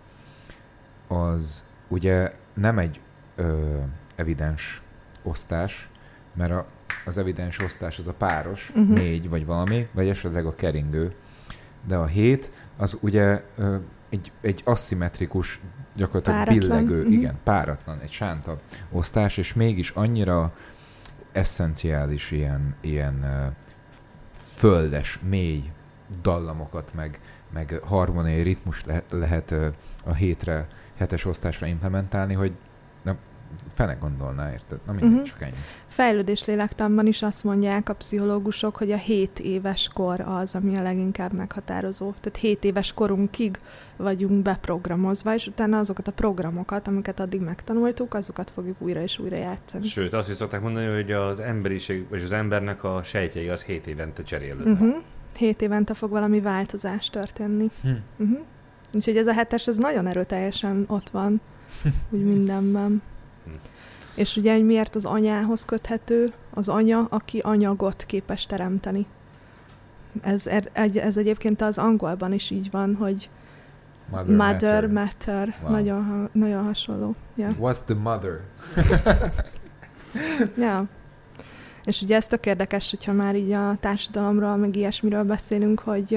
az ugye nem egy ö, evidens osztás, mert a, az evidens osztás az a páros, uh-huh. négy vagy valami, vagy esetleg a keringő, de a hét az ugye ö, egy, egy aszimmetrikus, gyakorlatilag páratlan. billegő, Uh-huh. igen, páratlan, egy sánta osztás, és mégis annyira esszenciális ilyen, ilyen uh, földes, mély dallamokat, meg, meg harmóniai ritmus lehet, lehet uh, a hétre, hetes osztásra implementálni, hogy na, fene gondolná, érted? Na mindegy, uh-huh. csak ennyi. Fejlődés lélektanban is azt mondják a pszichológusok, hogy a hét éves kor az, ami a leginkább meghatározó. Tehát hét éves korunkig vagyunk beprogramozva, és utána azokat a programokat, amiket addig megtanultuk, azokat fogjuk újra és újra játszani. Sőt, azt is szokták mondani, hogy az emberiség, vagy az embernek a sejtjei az hét évente cserélődnek. Uh-huh. Hét évente fog valami változás történni. Hm. Uh-huh. Úgyhogy ez a hetes, ez nagyon erőteljesen ott van, úgy mindenben. Hm. És ugye, hogy miért az anyához köthető, az anya, aki anyagot képes teremteni. Ez, ez egyébként az angolban is így van, hogy Mother, mother matter. matter. Wow. Nagyon, nagyon hasonló. Yeah. What's the mother? Ja. És ugye ez tök érdekes, hogyha már így a társadalomról, meg ilyesmiről beszélünk, hogy,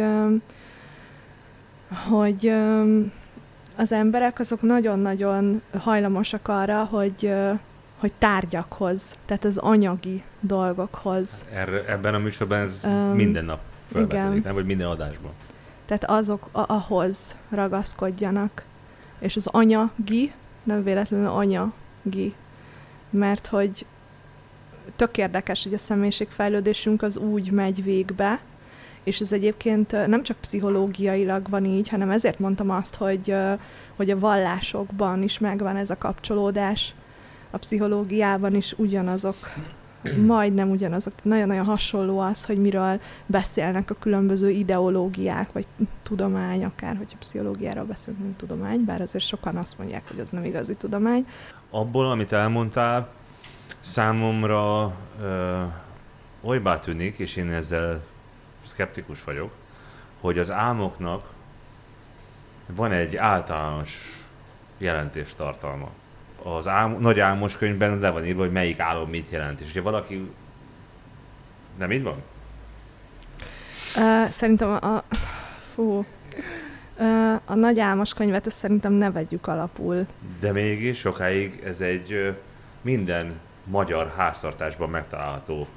hogy az emberek azok nagyon-nagyon hajlamosak arra, hogy, hogy tárgyakhoz, tehát az anyagi dolgokhoz. Erre, ebben a műsorban ez um, minden nap felvetődik, nem? Vagy minden adásban. Tehát azok a, ahhoz ragaszkodjanak. És az anyagi, nem véletlenül anyagi, mert hogy tök érdekes, hogy a személyiségfejlődésünk az úgy megy végbe, és ez egyébként nem csak pszichológiailag van így, hanem ezért mondtam azt, hogy, hogy a vallásokban is megvan ez a kapcsolódás, a pszichológiában is ugyanazok, majdnem ugyanazok, nagyon-nagyon hasonló az, hogy miről beszélnek a különböző ideológiák, vagy tudomány, akár, hogyha pszichológiáról beszélünk, mint tudomány, bár azért sokan azt mondják, hogy az nem igazi tudomány. Abból, amit elmondtál, számomra ö, olybá tűnik, és én ezzel szkeptikus vagyok, hogy az álmoknak van egy általános jelentéstartalma. Az álm, nagy álmos könyvben le van írva, hogy melyik álom mit jelent. És ugye valaki... Nem így van? Uh, szerintem a... a fú... Uh, a nagy álmos könyvet ezt szerintem ne vegyük alapul. De mégis sokáig ez egy uh, minden magyar háztartásban megtalálható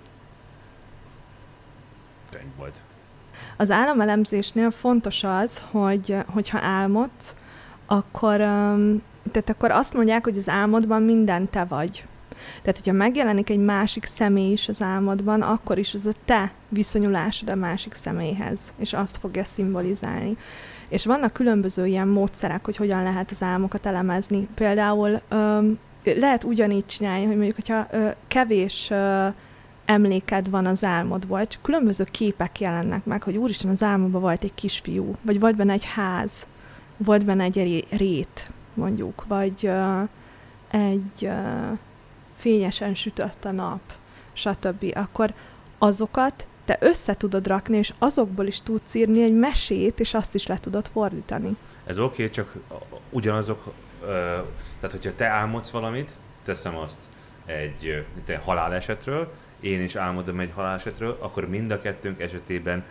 könyv volt. Az állomelemzésnél fontos az, hogy hogyha álmodsz, akkor, um, tehát akkor azt mondják, hogy az álmodban minden te vagy. Tehát, hogyha megjelenik egy másik személy is az álmodban, akkor is az a te viszonyulásod a másik személyhez, és azt fogja szimbolizálni. És vannak különböző ilyen módszerek, hogy hogyan lehet az álmokat elemezni. Például um, lehet ugyanígy csinálni, hogy mondjuk, hogyha uh, kevés uh, emléked van az álmodból, csak különböző képek jelennek meg, hogy úristen, az álmodban volt egy kisfiú, vagy volt benne egy ház, volt benne egy rét, mondjuk, vagy uh, egy uh, fényesen sütött a nap, stb. Akkor azokat te össze tudod rakni, és azokból is tudsz írni egy mesét, és azt is le tudod fordítani. Ez oké, okay, csak ugyanazok, uh, tehát hogyha te álmodsz valamit, teszem azt egy uh, halálesetről, én is álmodom egy halálesetről, akkor mind a kettőnk esetében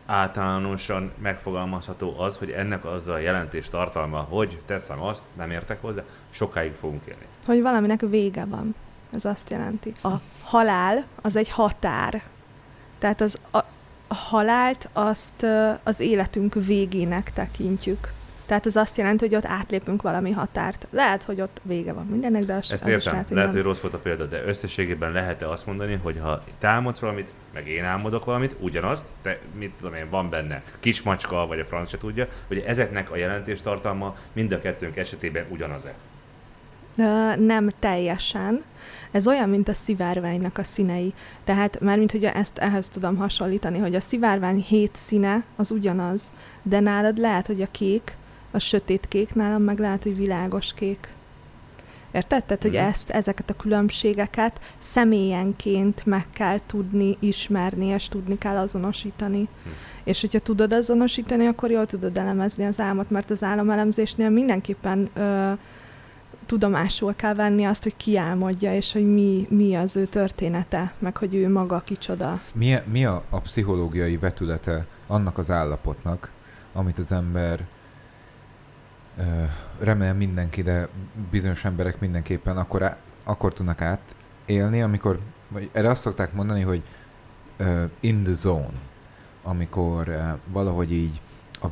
általánosan megfogalmazható az, hogy ennek az a jelentés tartalma, hogy teszem azt, nem értek hozzá, sokáig fogunk élni. Hogy valaminek vége van. Ez azt jelenti. A halál az egy határ. Tehát az, a, a halált azt az életünk végének tekintjük. Tehát ez azt jelenti, hogy ott átlépünk valami határt. Lehet, hogy ott vége van mindennek, de az, Ezt az értem. is lehet, hogy lehet, nem. hogy rossz volt a példa, de összességében lehet-e azt mondani, hogy ha te álmodsz valamit, meg én álmodok valamit, ugyanazt, te, mit tudom én, van benne kismacska, vagy a franc se tudja, hogy ezeknek a jelentéstartalma mind a kettőnk esetében ugyanaz-e? Ö, nem teljesen. Ez olyan, mint a szivárványnak a színei. Tehát már mint hogy ezt ehhez tudom hasonlítani, hogy a szivárvány hét színe az ugyanaz, de nálad lehet, hogy a kék, a sötét kék, nálam meg lehet, hogy világos kék. Érted? Tehát, hogy ezt, ezeket a különbségeket személyenként meg kell tudni ismerni, és tudni kell azonosítani. Hm. És hogyha tudod azonosítani, akkor jól tudod elemezni az álmot, mert az álomelemzésnél mindenképpen ö, tudomásul kell venni azt, hogy ki álmodja, és hogy mi, mi az ő története, meg hogy ő maga kicsoda. Mi, mi a, a pszichológiai vetülete annak az állapotnak, amit az ember, uh, remélem mindenki, de bizonyos emberek mindenképpen akkor, á, akkor tudnak átélni, amikor, vagy erre azt szokták mondani, hogy uh, in the zone, amikor uh, valahogy így a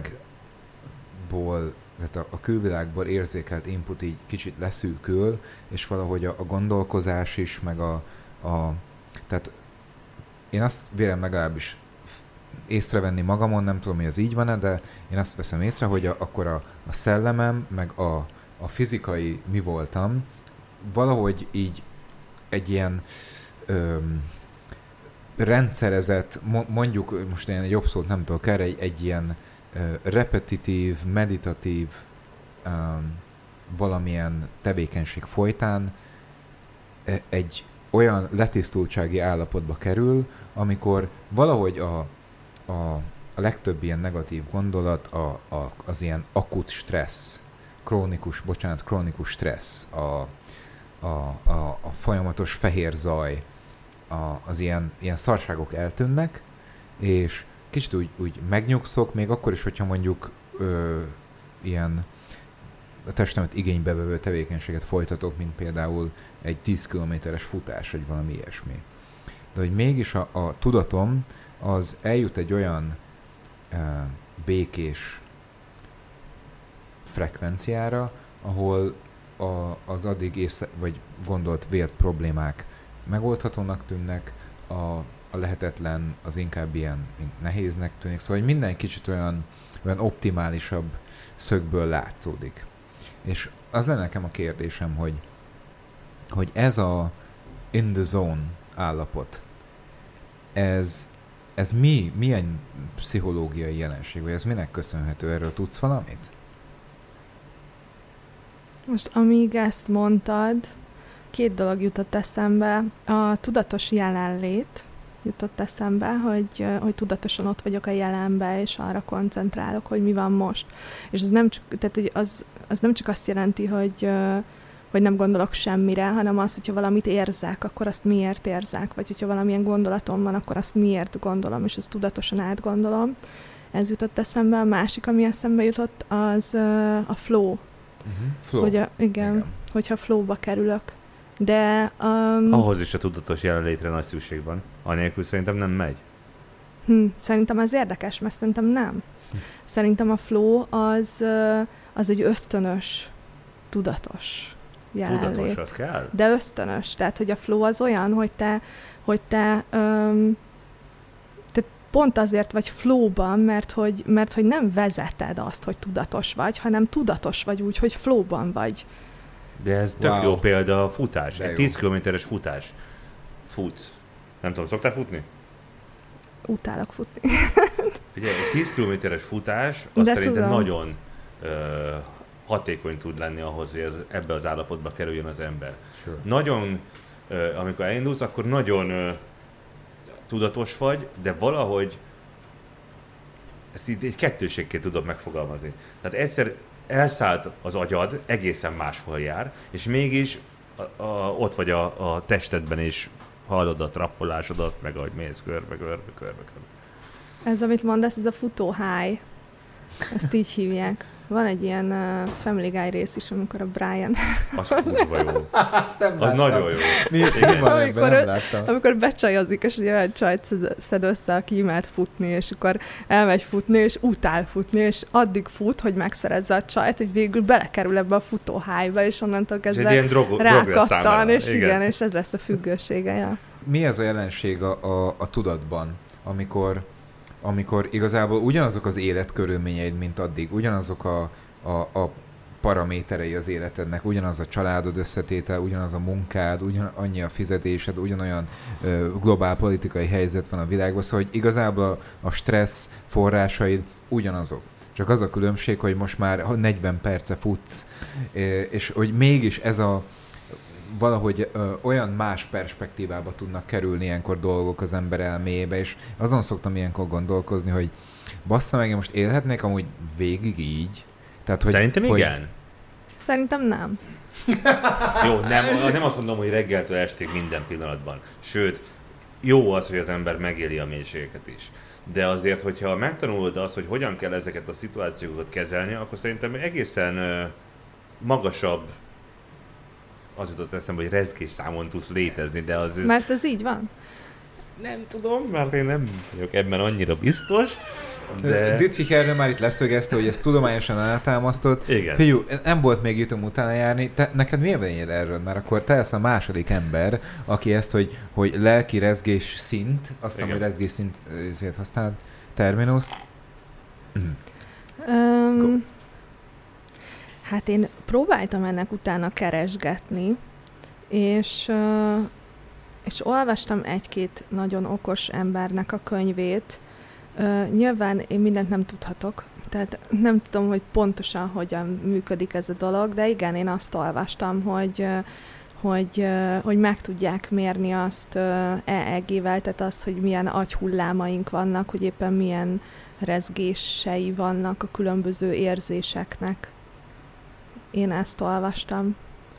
világból, tehát a, a külvilágból érzékelt input így kicsit leszűkül, és valahogy a, a gondolkozás is, meg a, a... Tehát én azt vélem legalábbis észrevenni magamon, nem tudom, hogy ez így van-e, de én azt veszem észre, hogy a, akkor a, a szellemem, meg a, a fizikai mi voltam, valahogy így egy ilyen öm, rendszerezett, mondjuk, most én egy jobb szót nem tudok erre, egy, egy ilyen uh, repetitív, meditatív um, valamilyen tevékenység folytán egy olyan letisztultsági állapotba kerül, amikor valahogy a, a, a legtöbb ilyen negatív gondolat, a, a, az ilyen akut stressz, krónikus, bocsánat, krónikus stressz, a, a, a, a folyamatos fehér zaj, a, az ilyen, ilyen szarságok eltűnnek, és kicsit úgy, úgy megnyugszok, még akkor is, hogyha mondjuk ö, ilyen a testemet igénybevevő tevékenységet folytatok, mint például egy tíz kilométeres futás, vagy valami ilyesmi. De hogy mégis a, a tudatom az eljut egy olyan uh, békés frekvenciára, ahol a, az addig észre, vagy gondolt vélt problémák megoldhatónak tűnnek, a, a lehetetlen az inkább ilyen nehéznek tűnik, szóval hogy minden kicsit olyan, olyan optimálisabb szögből látszódik. És az lenne nekem a kérdésem, hogy, hogy ez a in the zone állapot, ez, ez mi, milyen pszichológiai jelenség, vagy ez minek köszönhető? Erről tudsz valamit? Most amíg ezt mondtad, két dolog jutott eszembe. A tudatos jelenlét jutott eszembe, hogy, hogy tudatosan ott vagyok a jelenben, és arra koncentrálok, hogy mi van most. És az nem csak, tehát, hogy az, az nem csak azt jelenti, hogy, hogy nem gondolok semmire, hanem az, hogyha valamit érzek, akkor azt miért érzek, vagy hogyha valamilyen gondolatom van, akkor azt miért gondolom, és azt tudatosan átgondolom. Ez jutott eszembe. A másik, ami eszembe jutott, az a flow. Uh-huh. Flow. Hogy a, igen, igen, hogyha flowba kerülök. De... Um, Ahhoz is a tudatos jelenlétre nagy szükség van. Anélkül szerintem nem megy. Hm, szerintem az érdekes, mert szerintem nem. Hm. Szerintem a flow az, az egy ösztönös, tudatos jelenlét. Tudatos, az kell? De ösztönös. Tehát, hogy a flow az olyan, hogy te, hogy te, um, te pont azért vagy flowban, mert hogy, mert hogy nem vezeted azt, hogy tudatos vagy, hanem tudatos vagy úgy, hogy flowban vagy. De ez tök wow. jó példa a futás. De egy jó. tíz kilométeres futás. Futsz. Nem tudom, szoktál futni? Utálok futni. Ugye egy tíz kilométeres futás, az De szerintem tudom. nagyon ö, hatékony tud lenni ahhoz, hogy ez, ebbe az állapotba kerüljön az ember. Sure. Nagyon, ö, amikor elindulsz, akkor nagyon ö, tudatos vagy, de valahogy ezt így egy kettőségként tudod megfogalmazni. Tehát egyszer elszállt az agyad, egészen máshol jár, és mégis a, a, ott vagy a, a testedben is hallod a trappolásodat, meg ahogy mész körbe, körbe, körbe, körbe. Ez, amit mondasz, ez a futó high. Ezt így hívják. Van egy ilyen uh, Family Guy rész is, amikor a Brian... Az kurva jó. Az nagyon jó. Mi, mi van ebben? Nem láttam. Amikor becsajozik, és egy olyan csajt szed össze, aki imád futni, és akkor elmegy futni, és utál futni, és addig fut, hogy megszerezze a csajt, hogy végül belekerül ebbe a futó high-ba, és onnantól kezdve rákattan, és igen. igen, és ez lesz a függősége. Ja. Mi ez a jelenség a, a, a tudatban, amikor... amikor igazából ugyanazok az életkörülményeid, mint addig, ugyanazok a, a, a paraméterei az életednek, ugyanaz a családod összetétel, ugyanaz a munkád, ugyan, annyi a fizetésed, ugyanolyan ö, globál politikai helyzet van a világban, szóval hogy igazából a, a stressz forrásaid ugyanazok. Csak az a különbség, hogy most már negyven perce futsz, és hogy mégis ez a valahogy ö, olyan más perspektívába tudnak kerülni ilyenkor dolgok az ember elméjébe, és azon szoktam ilyenkor gondolkozni, hogy bassza meg, én most élhetnék amúgy végig így. Tehát, hogy, Szerintem hogy... igen. Szerintem nem. Jó, nem, nem azt mondom, hogy reggeltől estig minden pillanatban. Sőt, jó az, hogy az ember megéli a mélységeket is. De azért, hogyha megtanulod azt, hogy hogyan kell ezeket a szituációkat kezelni, akkor szerintem egészen ö, magasabb, az jutott eszembe, hogy rezgés számon tudsz létezni, de az... Mert ez így van? Nem tudom, mert én nem vagyok ebben annyira biztos, de... Dittrich erről már itt leszögezte, hogy ezt tudományosan alátámasztott. Igen. Figyú, nem volt még jutom utána járni. Te, neked miért van erről? Mert akkor te lesz a második ember, aki ezt, hogy, hogy lelki rezgés szint, azt hiszem, hogy rezgés szint ezért használt terminus. Um, hát én próbáltam ennek utána keresgetni, és... Uh, és olvastam egy-két nagyon okos embernek a könyvét. Uh, nyilván én mindent nem tudhatok, tehát nem tudom, hogy pontosan hogyan működik ez a dolog, de igen, én azt olvastam, hogy, uh, hogy, uh, hogy meg tudják mérni azt uh, é é gé-vel, tehát azt, hogy milyen agyhullámaink vannak, hogy éppen milyen rezgései vannak a különböző érzéseknek. Én ezt olvastam.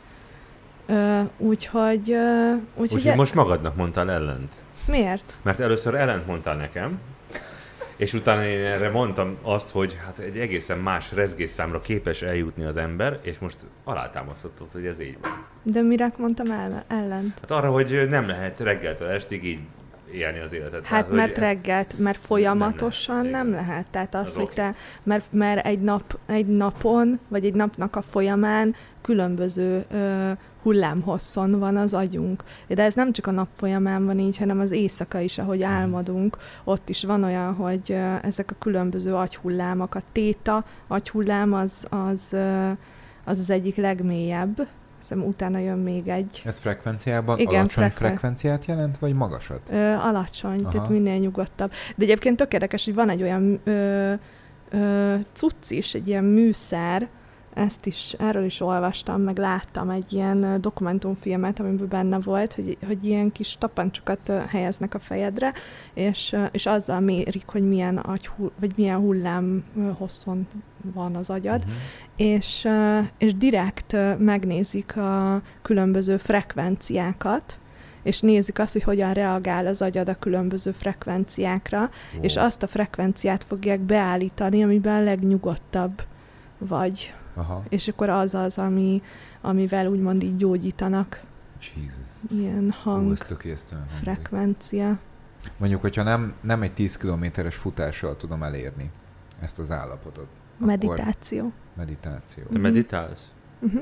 Uh, úgyhogy... Uh, úgyhogy úgy, most magadnak mondtál ellent. Miért? Mert először ellent mondtál nekem, és utána én erre mondtam azt, hogy hát egy egészen más rezgésszámra képes eljutni az ember, és most alátámasztottad, hogy ez így van. De mire mondtam ellen? Hát arra, hogy nem lehet reggeltől estig így élni az életet. Hát tehát, mert reggelt, mert folyamatosan nem, nem lehet. Tehát az, az hogy te, mert, mert egy, nap, egy napon, vagy egy napnak a folyamán különböző ö, hullámhosszon van az agyunk. De ez nem csak a nap folyamán van így, hanem az éjszaka is, ahogy álmodunk. Ott is van olyan, hogy ö, ezek a különböző agyhullámok, a téta agyhullám az az, ö, az, az egyik legmélyebb. Hiszem, utána jön még egy. Ez frekvenciában igen, alacsony frekven... frekvenciát jelent, vagy magasat? Ö, alacsony, aha. Tehát minél nyugodtabb. De egyébként tök érdekes, hogy van egy olyan ö, ö, cucc is, egy ilyen műszer, ezt is, erről is olvastam, meg láttam egy ilyen dokumentumfilmet, amiben benne volt, hogy, hogy ilyen kis tapancsokat helyeznek a fejedre, és, és azzal mérik, hogy milyen, agyhull, vagy milyen hullám hosszon van az agyad, uh-huh. és, és direkt megnézik a különböző frekvenciákat, és nézik azt, hogy hogyan reagál az agyad a különböző frekvenciákra, wow. és azt a frekvenciát fogják beállítani, amiben a legnyugodtabb vagy. Aha. És akkor az az, ami, amivel úgymond így gyógyítanak. Jesus. Ilyen hang, Hú, frekvencia. Mondjuk, hogyha nem, nem egy tíz kilométeres futással tudom elérni ezt az állapotot. Meditáció. Meditáció. Te meditálsz? Uh-huh.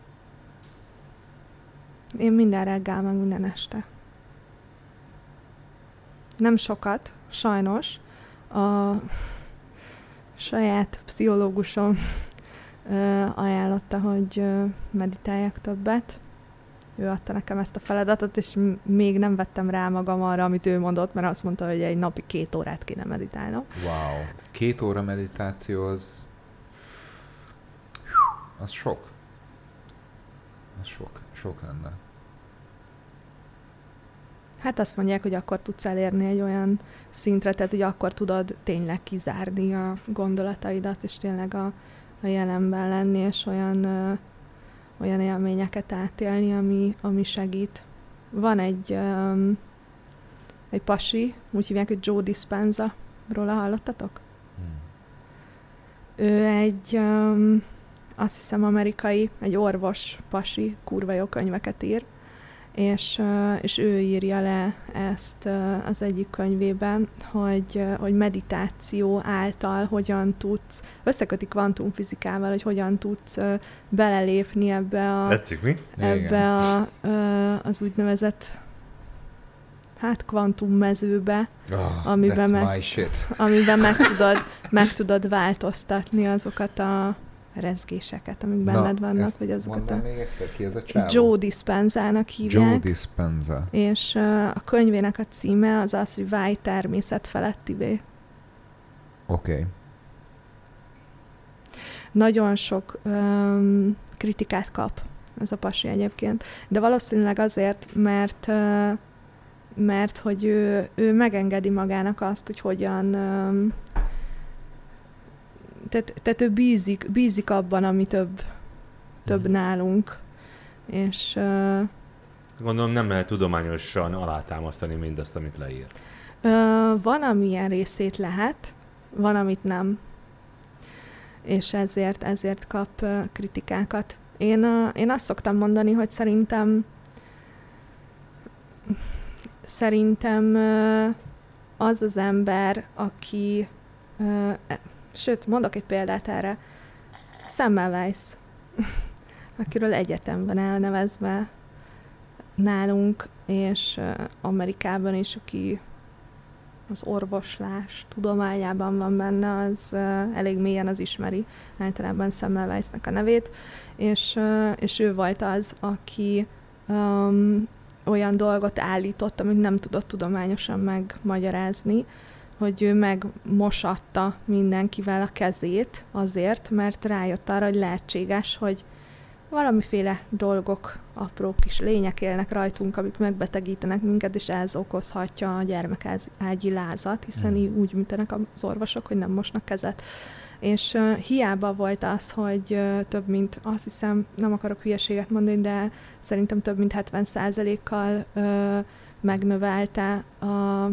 Én minden reggel, meg minden este. Nem sokat, sajnos. A saját pszichológusom ajánlotta, hogy meditáljak többet. Ő adta nekem ezt a feladatot, és még nem vettem rá magam arra, amit ő mondott, mert azt mondta, hogy egy napi két órát kéne meditálnom. Wow. Két óra meditáció az... az sok. Az sok. Sok lenne. Hát azt mondják, hogy akkor tudsz elérni egy olyan szintre, tehát hogy akkor tudod tényleg kizárni a gondolataidat, és tényleg a, a jelenben lenni, és olyan, ö, olyan élményeket átélni, ami, ami segít. Van egy, ö, egy pasi, úgy hívják, hogy Joe Dispenza, Róla hallottatok? Hmm. Ő egy, um, azt hiszem amerikai, egy orvos pasi, kurva jó könyveket ír, és, uh, és ő írja le ezt uh, az egyik könyvében, hogy, uh, hogy meditáció által hogyan tudsz, összeköti kvantumfizikával, hogy hogyan tudsz uh, belelépni ebbe a, Tetszik mi? ebbe a, uh, az úgynevezett hát kvantummezőbe, oh, amiben, meg, amiben meg, tudod, meg tudod változtatni azokat a rezgéseket, amik benned Na, vannak, vagy azokat a... még egyszer, ki ez a csávó? Joe Dispenza-nak hívják. Joe Dispenza. És uh, a könyvének a címe az az, hogy Válj természet felettivé. Oké. Okay. Nagyon sok um, kritikát kap ez a pasi egyébként, de valószínűleg azért, mert uh, mert hogy ő, ő megengedi magának azt, hogy hogyan... Um, tehát, tehát ő bízik, bízik abban, ami több, több nálunk. És... Uh, Gondolom nem lehet tudományosan alátámasztani mindazt, amit leír. Uh, van, amilyen részét lehet, van, amit nem. És ezért, ezért kap uh, kritikákat. Én, uh, én azt szoktam mondani, hogy szerintem Szerintem az az ember, aki, sőt, mondok egy példát erre, Semmelweis, akiről egyetem van elnevezve nálunk, és Amerikában is, aki az orvoslás tudományában van benne, az elég mélyen az ismeri általában Semmelweisnek a nevét, és, és ő volt az, aki um, olyan dolgot állított, amit nem tudott tudományosan megmagyarázni, hogy ő megmosatta mindenkivel a kezét azért, mert rájött arra, hogy lehetséges, hogy valamiféle dolgok, apró kis lények élnek rajtunk, amik megbetegítenek minket, és ez okozhatja a gyermekágyi lázat, hiszen mm. így úgy műtenek az orvosok, hogy nem mosnak kezet. És uh, hiába volt az, hogy uh, több mint, azt hiszem, nem akarok hülyeséget mondani, de szerintem több mint hetven százalékkal uh, megnövelte a,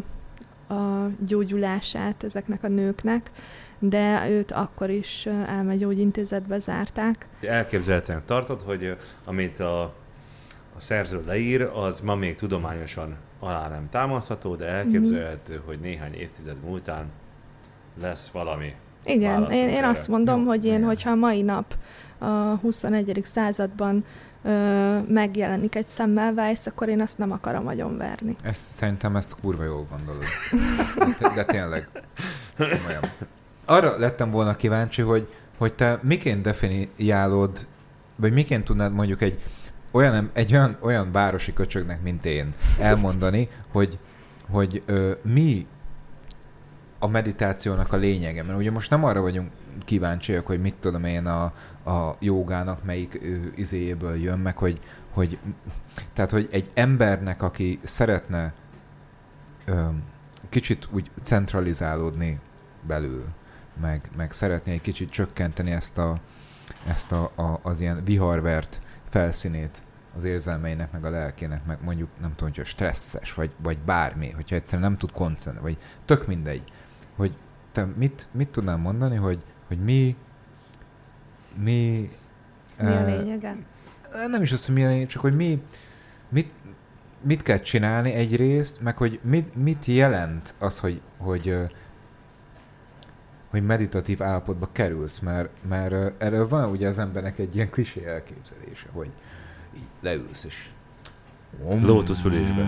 a gyógyulását ezeknek a nőknek, de őt akkor is uh, elmegyógyintézetbe zárták. Elképzelhetően tartod, hogy uh, amit a, a szerző leír, az ma még tudományosan alá nem támaszható, de elképzelhető, mm. hogy néhány évtized múltán lesz valami. Igen, én, én azt mondom, Jó, hogy én, igen. hogyha mai nap a huszonegyedik században ö, megjelenik egy Semmelweis, akkor én azt nem akarom agyonverni. Ezt, szerintem ezt kurva jól gondolod. De, de tényleg. Olyan. Arra lettem volna kíváncsi, hogy, hogy te miként definiálod, vagy miként tudnád mondjuk egy olyan, egy olyan, olyan városi köcsögnek, mint én elmondani, hogy, hogy ö, mi a meditációnak a lényege, mert ugye most nem arra vagyunk kíváncsiak, hogy mit tudom én a, a jogának melyik ő, izéjéből jön, meg hogy, hogy tehát, hogy egy embernek, aki szeretne ö, kicsit úgy centralizálódni belül, meg, meg szeretné egy kicsit csökkenteni ezt, a, ezt a, a, az ilyen viharvert felszínét az érzelmeinek, meg a lelkének, meg mondjuk nem tudom, hogy stresszes, vagy, vagy bármi, hogyha egyszerűen nem tud koncentrálni, vagy tök mindegy, hogy te mit, mit tudnám mondani, hogy, hogy mi mi... Mi a lényege? Uh, nem is az, hogy mi a lényeg, csak hogy mi mit, mit kell csinálni egyrészt, meg hogy mit, mit jelent az, hogy, hogy, uh, hogy meditatív állapotba kerülsz, mert, mert uh, erről van ugye az embernek egy ilyen klisé elképzelése, hogy így leülsz és lótuszülésben.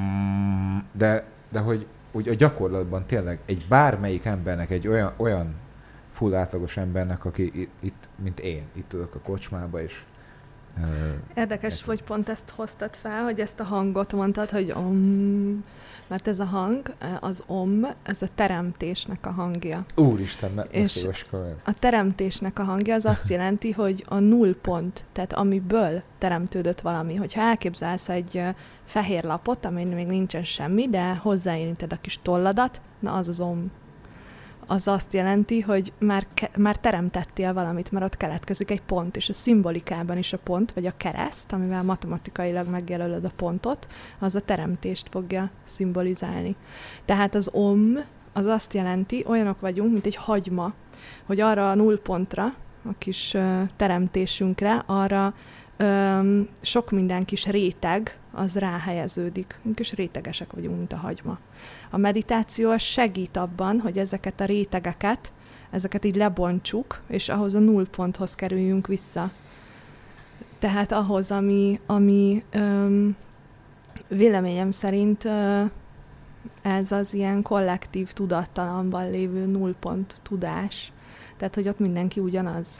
De, de hogy úgy a gyakorlatban tényleg egy bármelyik embernek, egy olyan, olyan full átlagos embernek, aki itt, mint én, itt tudok a kocsmába, és... Uh, Érdekes, hogy pont ezt hoztad fel, hogy ezt a hangot mondtad, hogy om, mert ez a hang, az om, ez a teremtésnek a hangja. Úristen, ne, és a teremtésnek a hangja az azt jelenti, hogy a nullpont, tehát amiből teremtődött valami. Hogyha elképzelsz egy fehér lapot, amin még nincsen semmi, de hozzáérinted a kis tolladat, na az az om. Az azt jelenti, hogy már, ke- már teremtettél valamit, mert ott keletkezik egy pont, és a szimbolikában is a pont, vagy a kereszt, amivel matematikailag megjelölöd a pontot, az a teremtést fogja szimbolizálni. Tehát az om az azt jelenti, olyanok vagyunk, mint egy hagyma, hogy arra a nullpontra, a kis teremtésünkre, arra öm, sok minden kis réteg, az ráhelyeződik. Kis rétegesek vagyunk, mint a hagyma. A meditáció segít abban, hogy ezeket a rétegeket, ezeket így lebontsuk, és ahhoz a nullponthoz kerüljünk vissza. Tehát ahhoz, ami, ami öm, véleményem szerint ö, ez az ilyen kollektív tudattalamban lévő nullpont tudás. Tehát, hogy ott mindenki ugyanaz.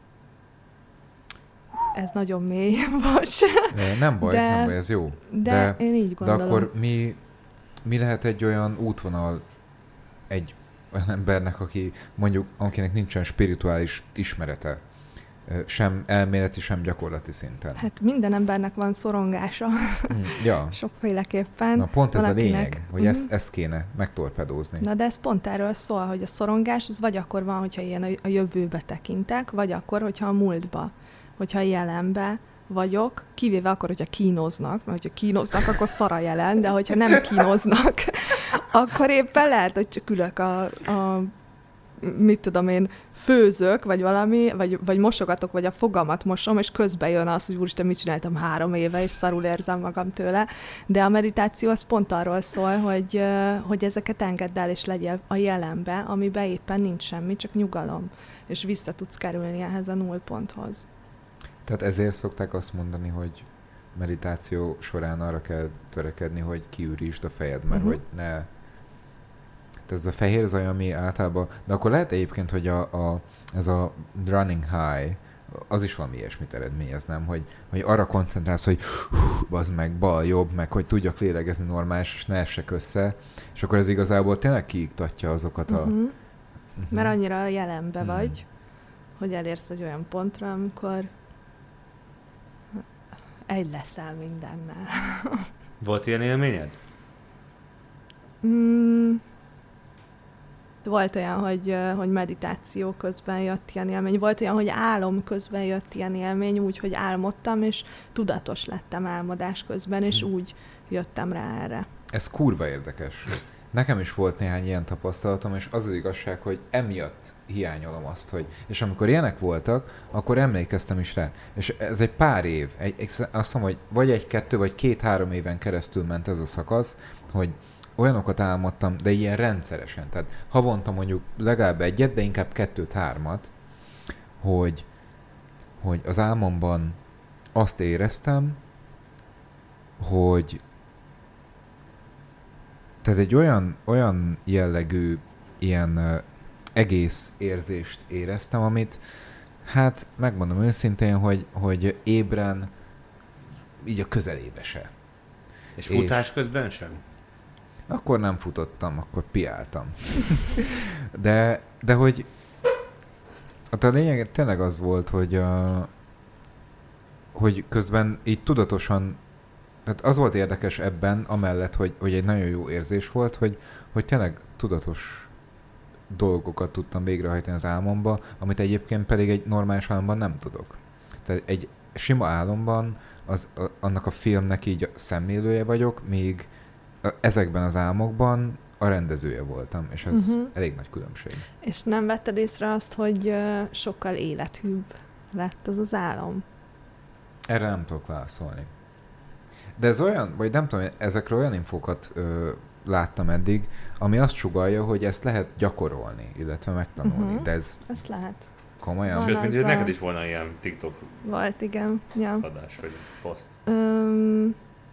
Ez nagyon mély most. Nem baj, de, nem baj, ez jó. De, de én így gondolom. De akkor mi, mi lehet egy olyan útvonal egy olyan embernek, aki mondjuk, akinek nincsen spirituális ismerete, sem elméleti, sem gyakorlati szinten? Hát minden embernek van szorongása. Mm, ja. Sokféleképpen. Na pont ez valakinek... a lényeg, hogy mm-hmm. ezt, ezt kéne megtorpedózni. Na de ez pont erről szól, hogy a szorongás az vagy akkor van, hogyha ilyen a jövőbe tekintek, vagy akkor, hogyha a múltba, hogyha a jelenbe vagyok, kivéve akkor, hogyha kínoznak, mert hogyha kínoznak, akkor szar a jelen, de hogyha nem kínoznak, akkor éppen lehet, hogy csak ülök a, a mit tudom én, főzök, vagy valami, vagy, vagy mosogatok, vagy a fogamat mosom, és közben jön az, hogy úristen, mit csináltam három éve, és szarul érzem magam tőle. De a meditáció az pont arról szól, hogy, hogy ezeket engedd el, és legyél a jelenbe, amiben éppen nincs semmi, csak nyugalom, és vissza tudsz kerülni ehhez a nullponthoz. Tehát ezért szokták azt mondani, hogy meditáció során arra kell törekedni, hogy kiürítsd a fejed, mert uh-huh. hogy ne... Ez a fehér zaj, ami általában... De akkor lehet egyébként, hogy a, a, ez a running high, az is valami ilyesmit eredményez, nem? Hogy, hogy arra koncentrálsz, hogy bazd meg, bal, jobb, meg hogy tudjak lélegezni normális, és ne essek össze. És akkor ez igazából tényleg kiiktatja azokat a... Uh-huh. Uh-huh. Mert annyira jelenbe uh-huh. vagy, hogy elérsz egy olyan pontra, amikor egy leszel mindennel. Volt ilyen élményed? Mm. Volt olyan, hogy, hogy meditáció közben jött ilyen élmény. Volt olyan, hogy álom közben jött ilyen élmény, úgy, hogy álmodtam, és tudatos lettem álmodás közben, és hmm. úgy jöttem rá erre. Ez kurva érdekes. Nekem is volt néhány ilyen tapasztalatom, és az az igazság, hogy emiatt hiányolom azt, hogy... És amikor ilyenek voltak, akkor emlékeztem is rá. És ez egy pár év, egy, egy, azt mondom, hogy vagy egy-kettő, vagy két-három éven keresztül ment ez a szakasz, hogy olyanokat álmodtam, de ilyen rendszeresen. Tehát havonta mondjuk legalább egyet, de inkább kettőt-hármat, hogy, hogy az álmomban azt éreztem, hogy tehát egy olyan, olyan jellegű ilyen uh, egész érzést éreztem, amit hát megmondom őszintén, hogy, hogy ébren így a közelébe se. És futás és közben sem? Akkor nem futottam, akkor piáltam. de, de hogy hát a lényeg tényleg az volt, hogy, a, hogy közben így tudatosan, hát az volt érdekes ebben, amellett, hogy, hogy egy nagyon jó érzés volt, hogy, hogy tényleg tudatos dolgokat tudtam végrehajtani az álmomba, amit egyébként pedig egy normális álomban nem tudok. Tehát egy sima álomban az, a, annak a filmnek így a szemlélője vagyok, míg ezekben az álmokban a rendezője voltam, és ez uh-huh. elég nagy különbség. És nem vetted észre azt, hogy uh, sokkal élethűbb lett az az álom? Erre nem tudok válaszolni. De ez olyan, vagy nem tudom, ezekről olyan infókat ö, láttam eddig, ami azt sugallja, hogy ezt lehet gyakorolni, illetve megtanulni. Uh-huh. De ez... Ezt lehet. Komolyan? Sőt, mint neked is volna ilyen TikTok volt, igen. Ja. adás, vagy poszt. Um,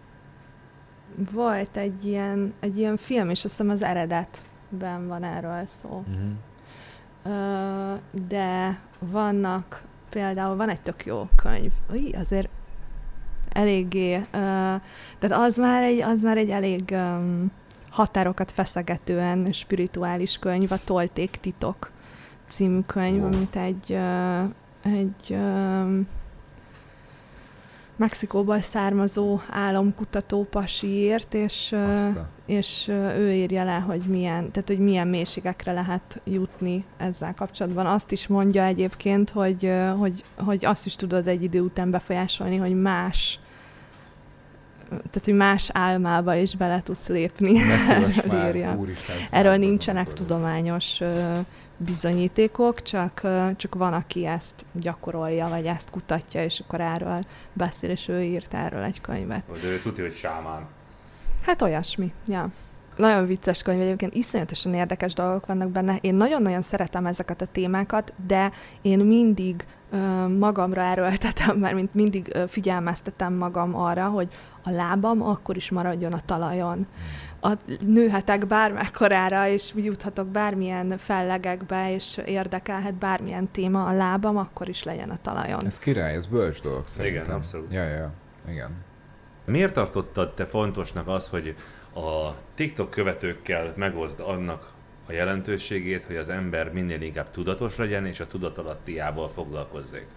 volt egy ilyen, egy ilyen film, és azt hiszem az Eredetben van erről szó. Uh-huh. Uh, de vannak, például van egy tök jó könyv. Új, azért eléggé, uh, tehát az már egy, az már egy elég um, határokat feszegetően spirituális könyv, a Tolték titok című könyv, oh. amit egy, uh, egy um, Mexikóból származó álomkutató pasi írt, és, uh, és uh, ő írja le, hogy milyen, tehát, hogy milyen mélységekre lehet jutni ezzel kapcsolatban. Azt is mondja egyébként, hogy, uh, hogy, hogy azt is tudod egy idő után befolyásolni, hogy más tehát, hogy más álmába is bele tudsz lépni. Erről, írja. Erről nincsenek tudományos uh, bizonyítékok, csak, uh, csak van, aki ezt gyakorolja, vagy ezt kutatja, és akkor erről beszél, és ő írt erről egy könyvet. De ő tudja, hogy sámán. Hát olyasmi, ja. Nagyon vicces könyv, egyébként iszonyatosan érdekes dolgok vannak benne. Én nagyon-nagyon szeretem ezeket a témákat, de én mindig ö, magamra erőltetem, mert mint mindig ö, figyelmeztetem magam arra, hogy a lábam akkor is maradjon a talajon. A, nőhetek bármekkorára, és juthatok bármilyen fellegekbe, és érdekelhet bármilyen téma, a lábam akkor is legyen a talajon. Ez király, ez bölcs dolog szerintem. Igen, abszolút. Ja, ja, igen. Miért tartottad te fontosnak az, hogy a TikTok követőkkel megoszd annak a jelentőségét, hogy az ember minél inkább tudatos legyen, és a tudatalattiával foglalkozzék?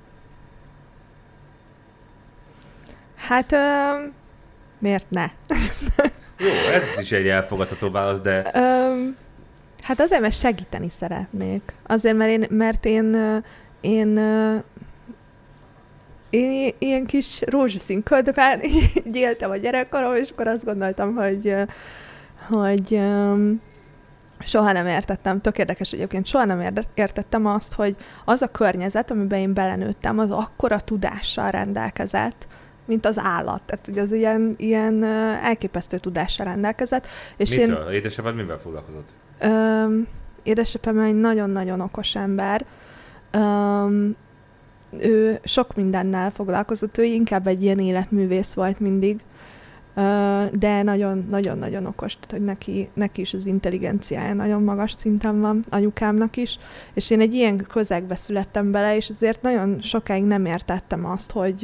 Hát, ö, miért ne? Jó, ez is egy elfogadható válasz, de... Ö, hát azért, mert segíteni szeretnék. Azért, mert én, mert én, én, én, én ilyen kis rózsaszín ködben így éltem a gyerekkorom, és akkor azt gondoltam, hogy, hogy soha nem értettem, tök érdekes egyébként, soha nem értettem azt, hogy az a környezet, amiben én belenőttem, az akkora tudással rendelkezett, mint az állat. Tehát ugye az ilyen, ilyen elképesztő tudással rendelkezett. És mitől? Én... Édesapád mivel foglalkozott? Öm, édesapám egy nagyon-nagyon okos ember. Öm, ő sok mindennel foglalkozott, ő inkább egy ilyen életművész volt mindig, de nagyon-nagyon okos, tehát hogy neki, neki is az intelligenciája nagyon magas szinten van, anyukámnak is, és én egy ilyen közegbe születtem bele, és azért nagyon sokáig nem értettem azt, hogy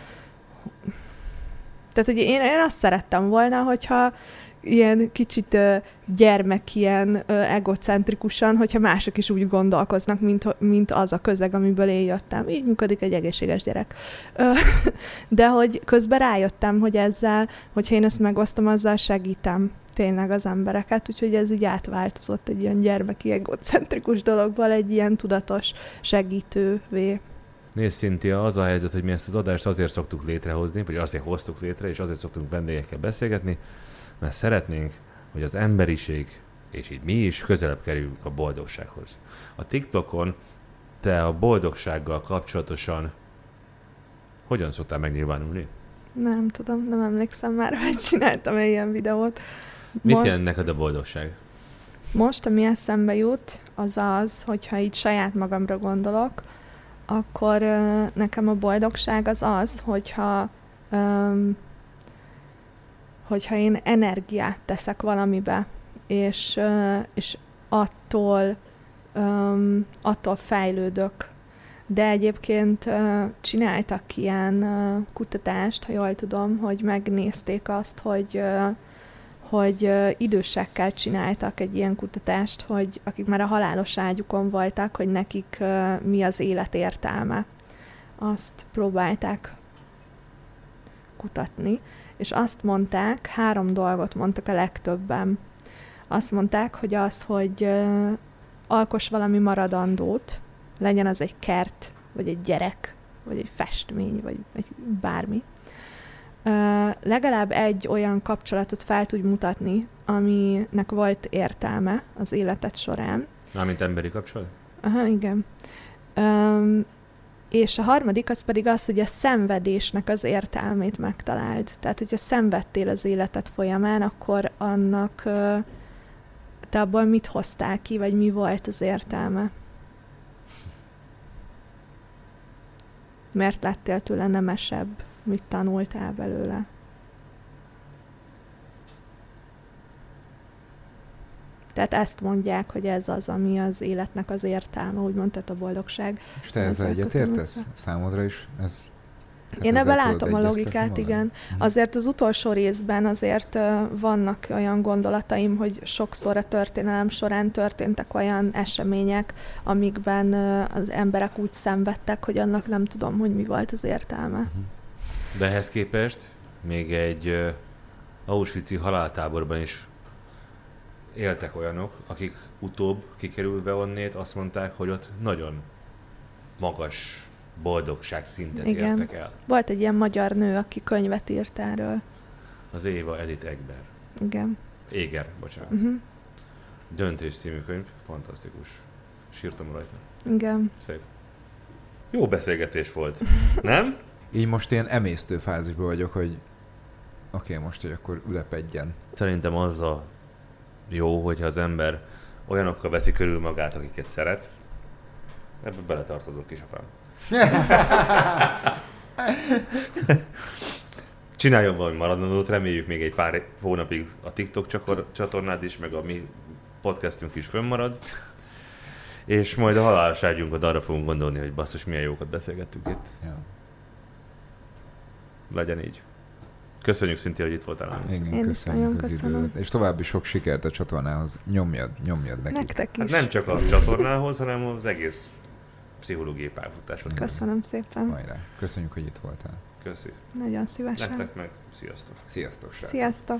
tehát, hogy én, én azt szerettem volna, hogyha ilyen kicsit gyermek, ilyen egocentrikusan, hogyha mások is úgy gondolkoznak, mint, mint az a közeg, amiből én jöttem. Így működik egy egészséges gyerek. De hogy közben rájöttem, hogy ezzel, hogyha én ezt megosztom, azzal segítem tényleg az embereket, úgyhogy ez így átváltozott egy ilyen gyermeki egocentrikus dologból egy ilyen tudatos segítővé. Nézd, Cynthia, az a helyzet, hogy mi ezt az adást azért szoktuk létrehozni, vagy azért hoztuk létre, és azért szoktunk vendégekkel beszélgetni, mert szeretnénk, hogy az emberiség, és így mi is közelebb kerüljünk a boldogsághoz. A TikTokon te a boldogsággal kapcsolatosan hogyan szoktál megnyilvánulni? Nem tudom, nem emlékszem már, hogy csináltam egy ilyen videót. Mit jelent neked a boldogság? Most, ami eszembe jut, az az, hogyha így saját magamra gondolok, akkor uh, nekem a boldogság az az, hogyha um, hogyha én energiát teszek valamibe, és, uh, és attól, um, attól fejlődök. De egyébként uh, csináltak ilyen uh, kutatást, ha jól tudom, hogy megnézték azt, hogy, uh, hogy uh, idősekkel csináltak egy ilyen kutatást, hogy akik már a halálos ágyukon voltak, hogy nekik uh, mi az élet értelme. Azt próbálták kutatni, és azt mondták, három dolgot mondtak a legtöbben. Azt mondták, hogy az, hogy uh, alkoss valami maradandót, legyen az egy kert, vagy egy gyerek, vagy egy festmény, vagy egy bármi. Uh, legalább egy olyan kapcsolatot fel tudj mutatni, aminek volt értelme az életed során. Mármint emberi kapcsolat? Aha, igen. Um, és a harmadik az pedig az, hogy a szenvedésnek az értelmét megtaláld. Tehát, hogyha szenvedtél az életed folyamán, akkor annak uh, te abból mit hoztál ki, vagy mi volt az értelme? Mert lettél tőle nemesebb, mit tanultál belőle. Tehát ezt mondják, hogy ez az, ami az életnek az értelme, úgymond, tehát a boldogság. És te ezzel egyetértesz? Számodra is ez? Én ebben látom a logikát, igen. Azért az utolsó részben azért uh, vannak olyan gondolataim, hogy sokszor a történelem során történtek olyan események, amikben uh, az emberek úgy szenvedtek, hogy annak nem tudom, hogy mi volt az értelme. De ehhez képest még egy uh, auschwitzi haláltáborban is éltek olyanok, akik utóbb kikerülve onnét azt mondták, hogy ott nagyon magas boldogság szintet igen. értek el. Volt egy ilyen magyar nő, aki könyvet írt erről. Az Éva Edith Egber. Igen. Éger, bocsánat. Uh-huh. Döntés című könyv, fantasztikus. Sírtam rajta. Igen. Szép. Jó beszélgetés volt, nem? Így most ilyen emésztő fázisban vagyok, hogy oké, okay, most, hogy akkor ülepedjen. Szerintem az a jó, hogyha az ember olyanokkal veszi körül magát, akiket szeret. Ebbe beletartozok, kisapám. Csináljon valami maradandót, reméljük még egy pár hónapig a TikTok csatornád is, meg a mi podcastünk is fönnmarad. És majd a halálos ágyunkat arra fogunk gondolni, hogy basszus, milyen jókat beszélgettünk itt. Ja. Legyen így. Köszönjük, Szinti, hogy itt voltál. Igen, Én köszönjük az köszönöm. időt. És további sok sikert a csatornához. Nyomjad, nyomjad nekik. Nektek is. Hát nem csak a csatornához, hanem az egész pszichológiai pályafutásod. Köszönöm szépen. Hajrá. Köszönjük, hogy itt voltál. Köszi. Nagyon szívesen. Nektek meg. Sziasztok. Sziasztok, srácok. Sziasztok.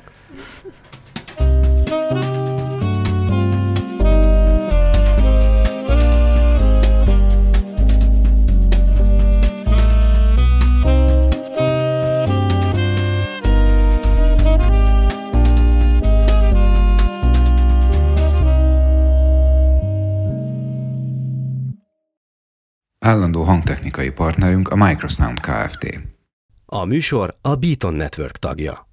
Állandó hangtechnikai partnerünk a Microsound Kft. A műsor a Beaton Network tagja.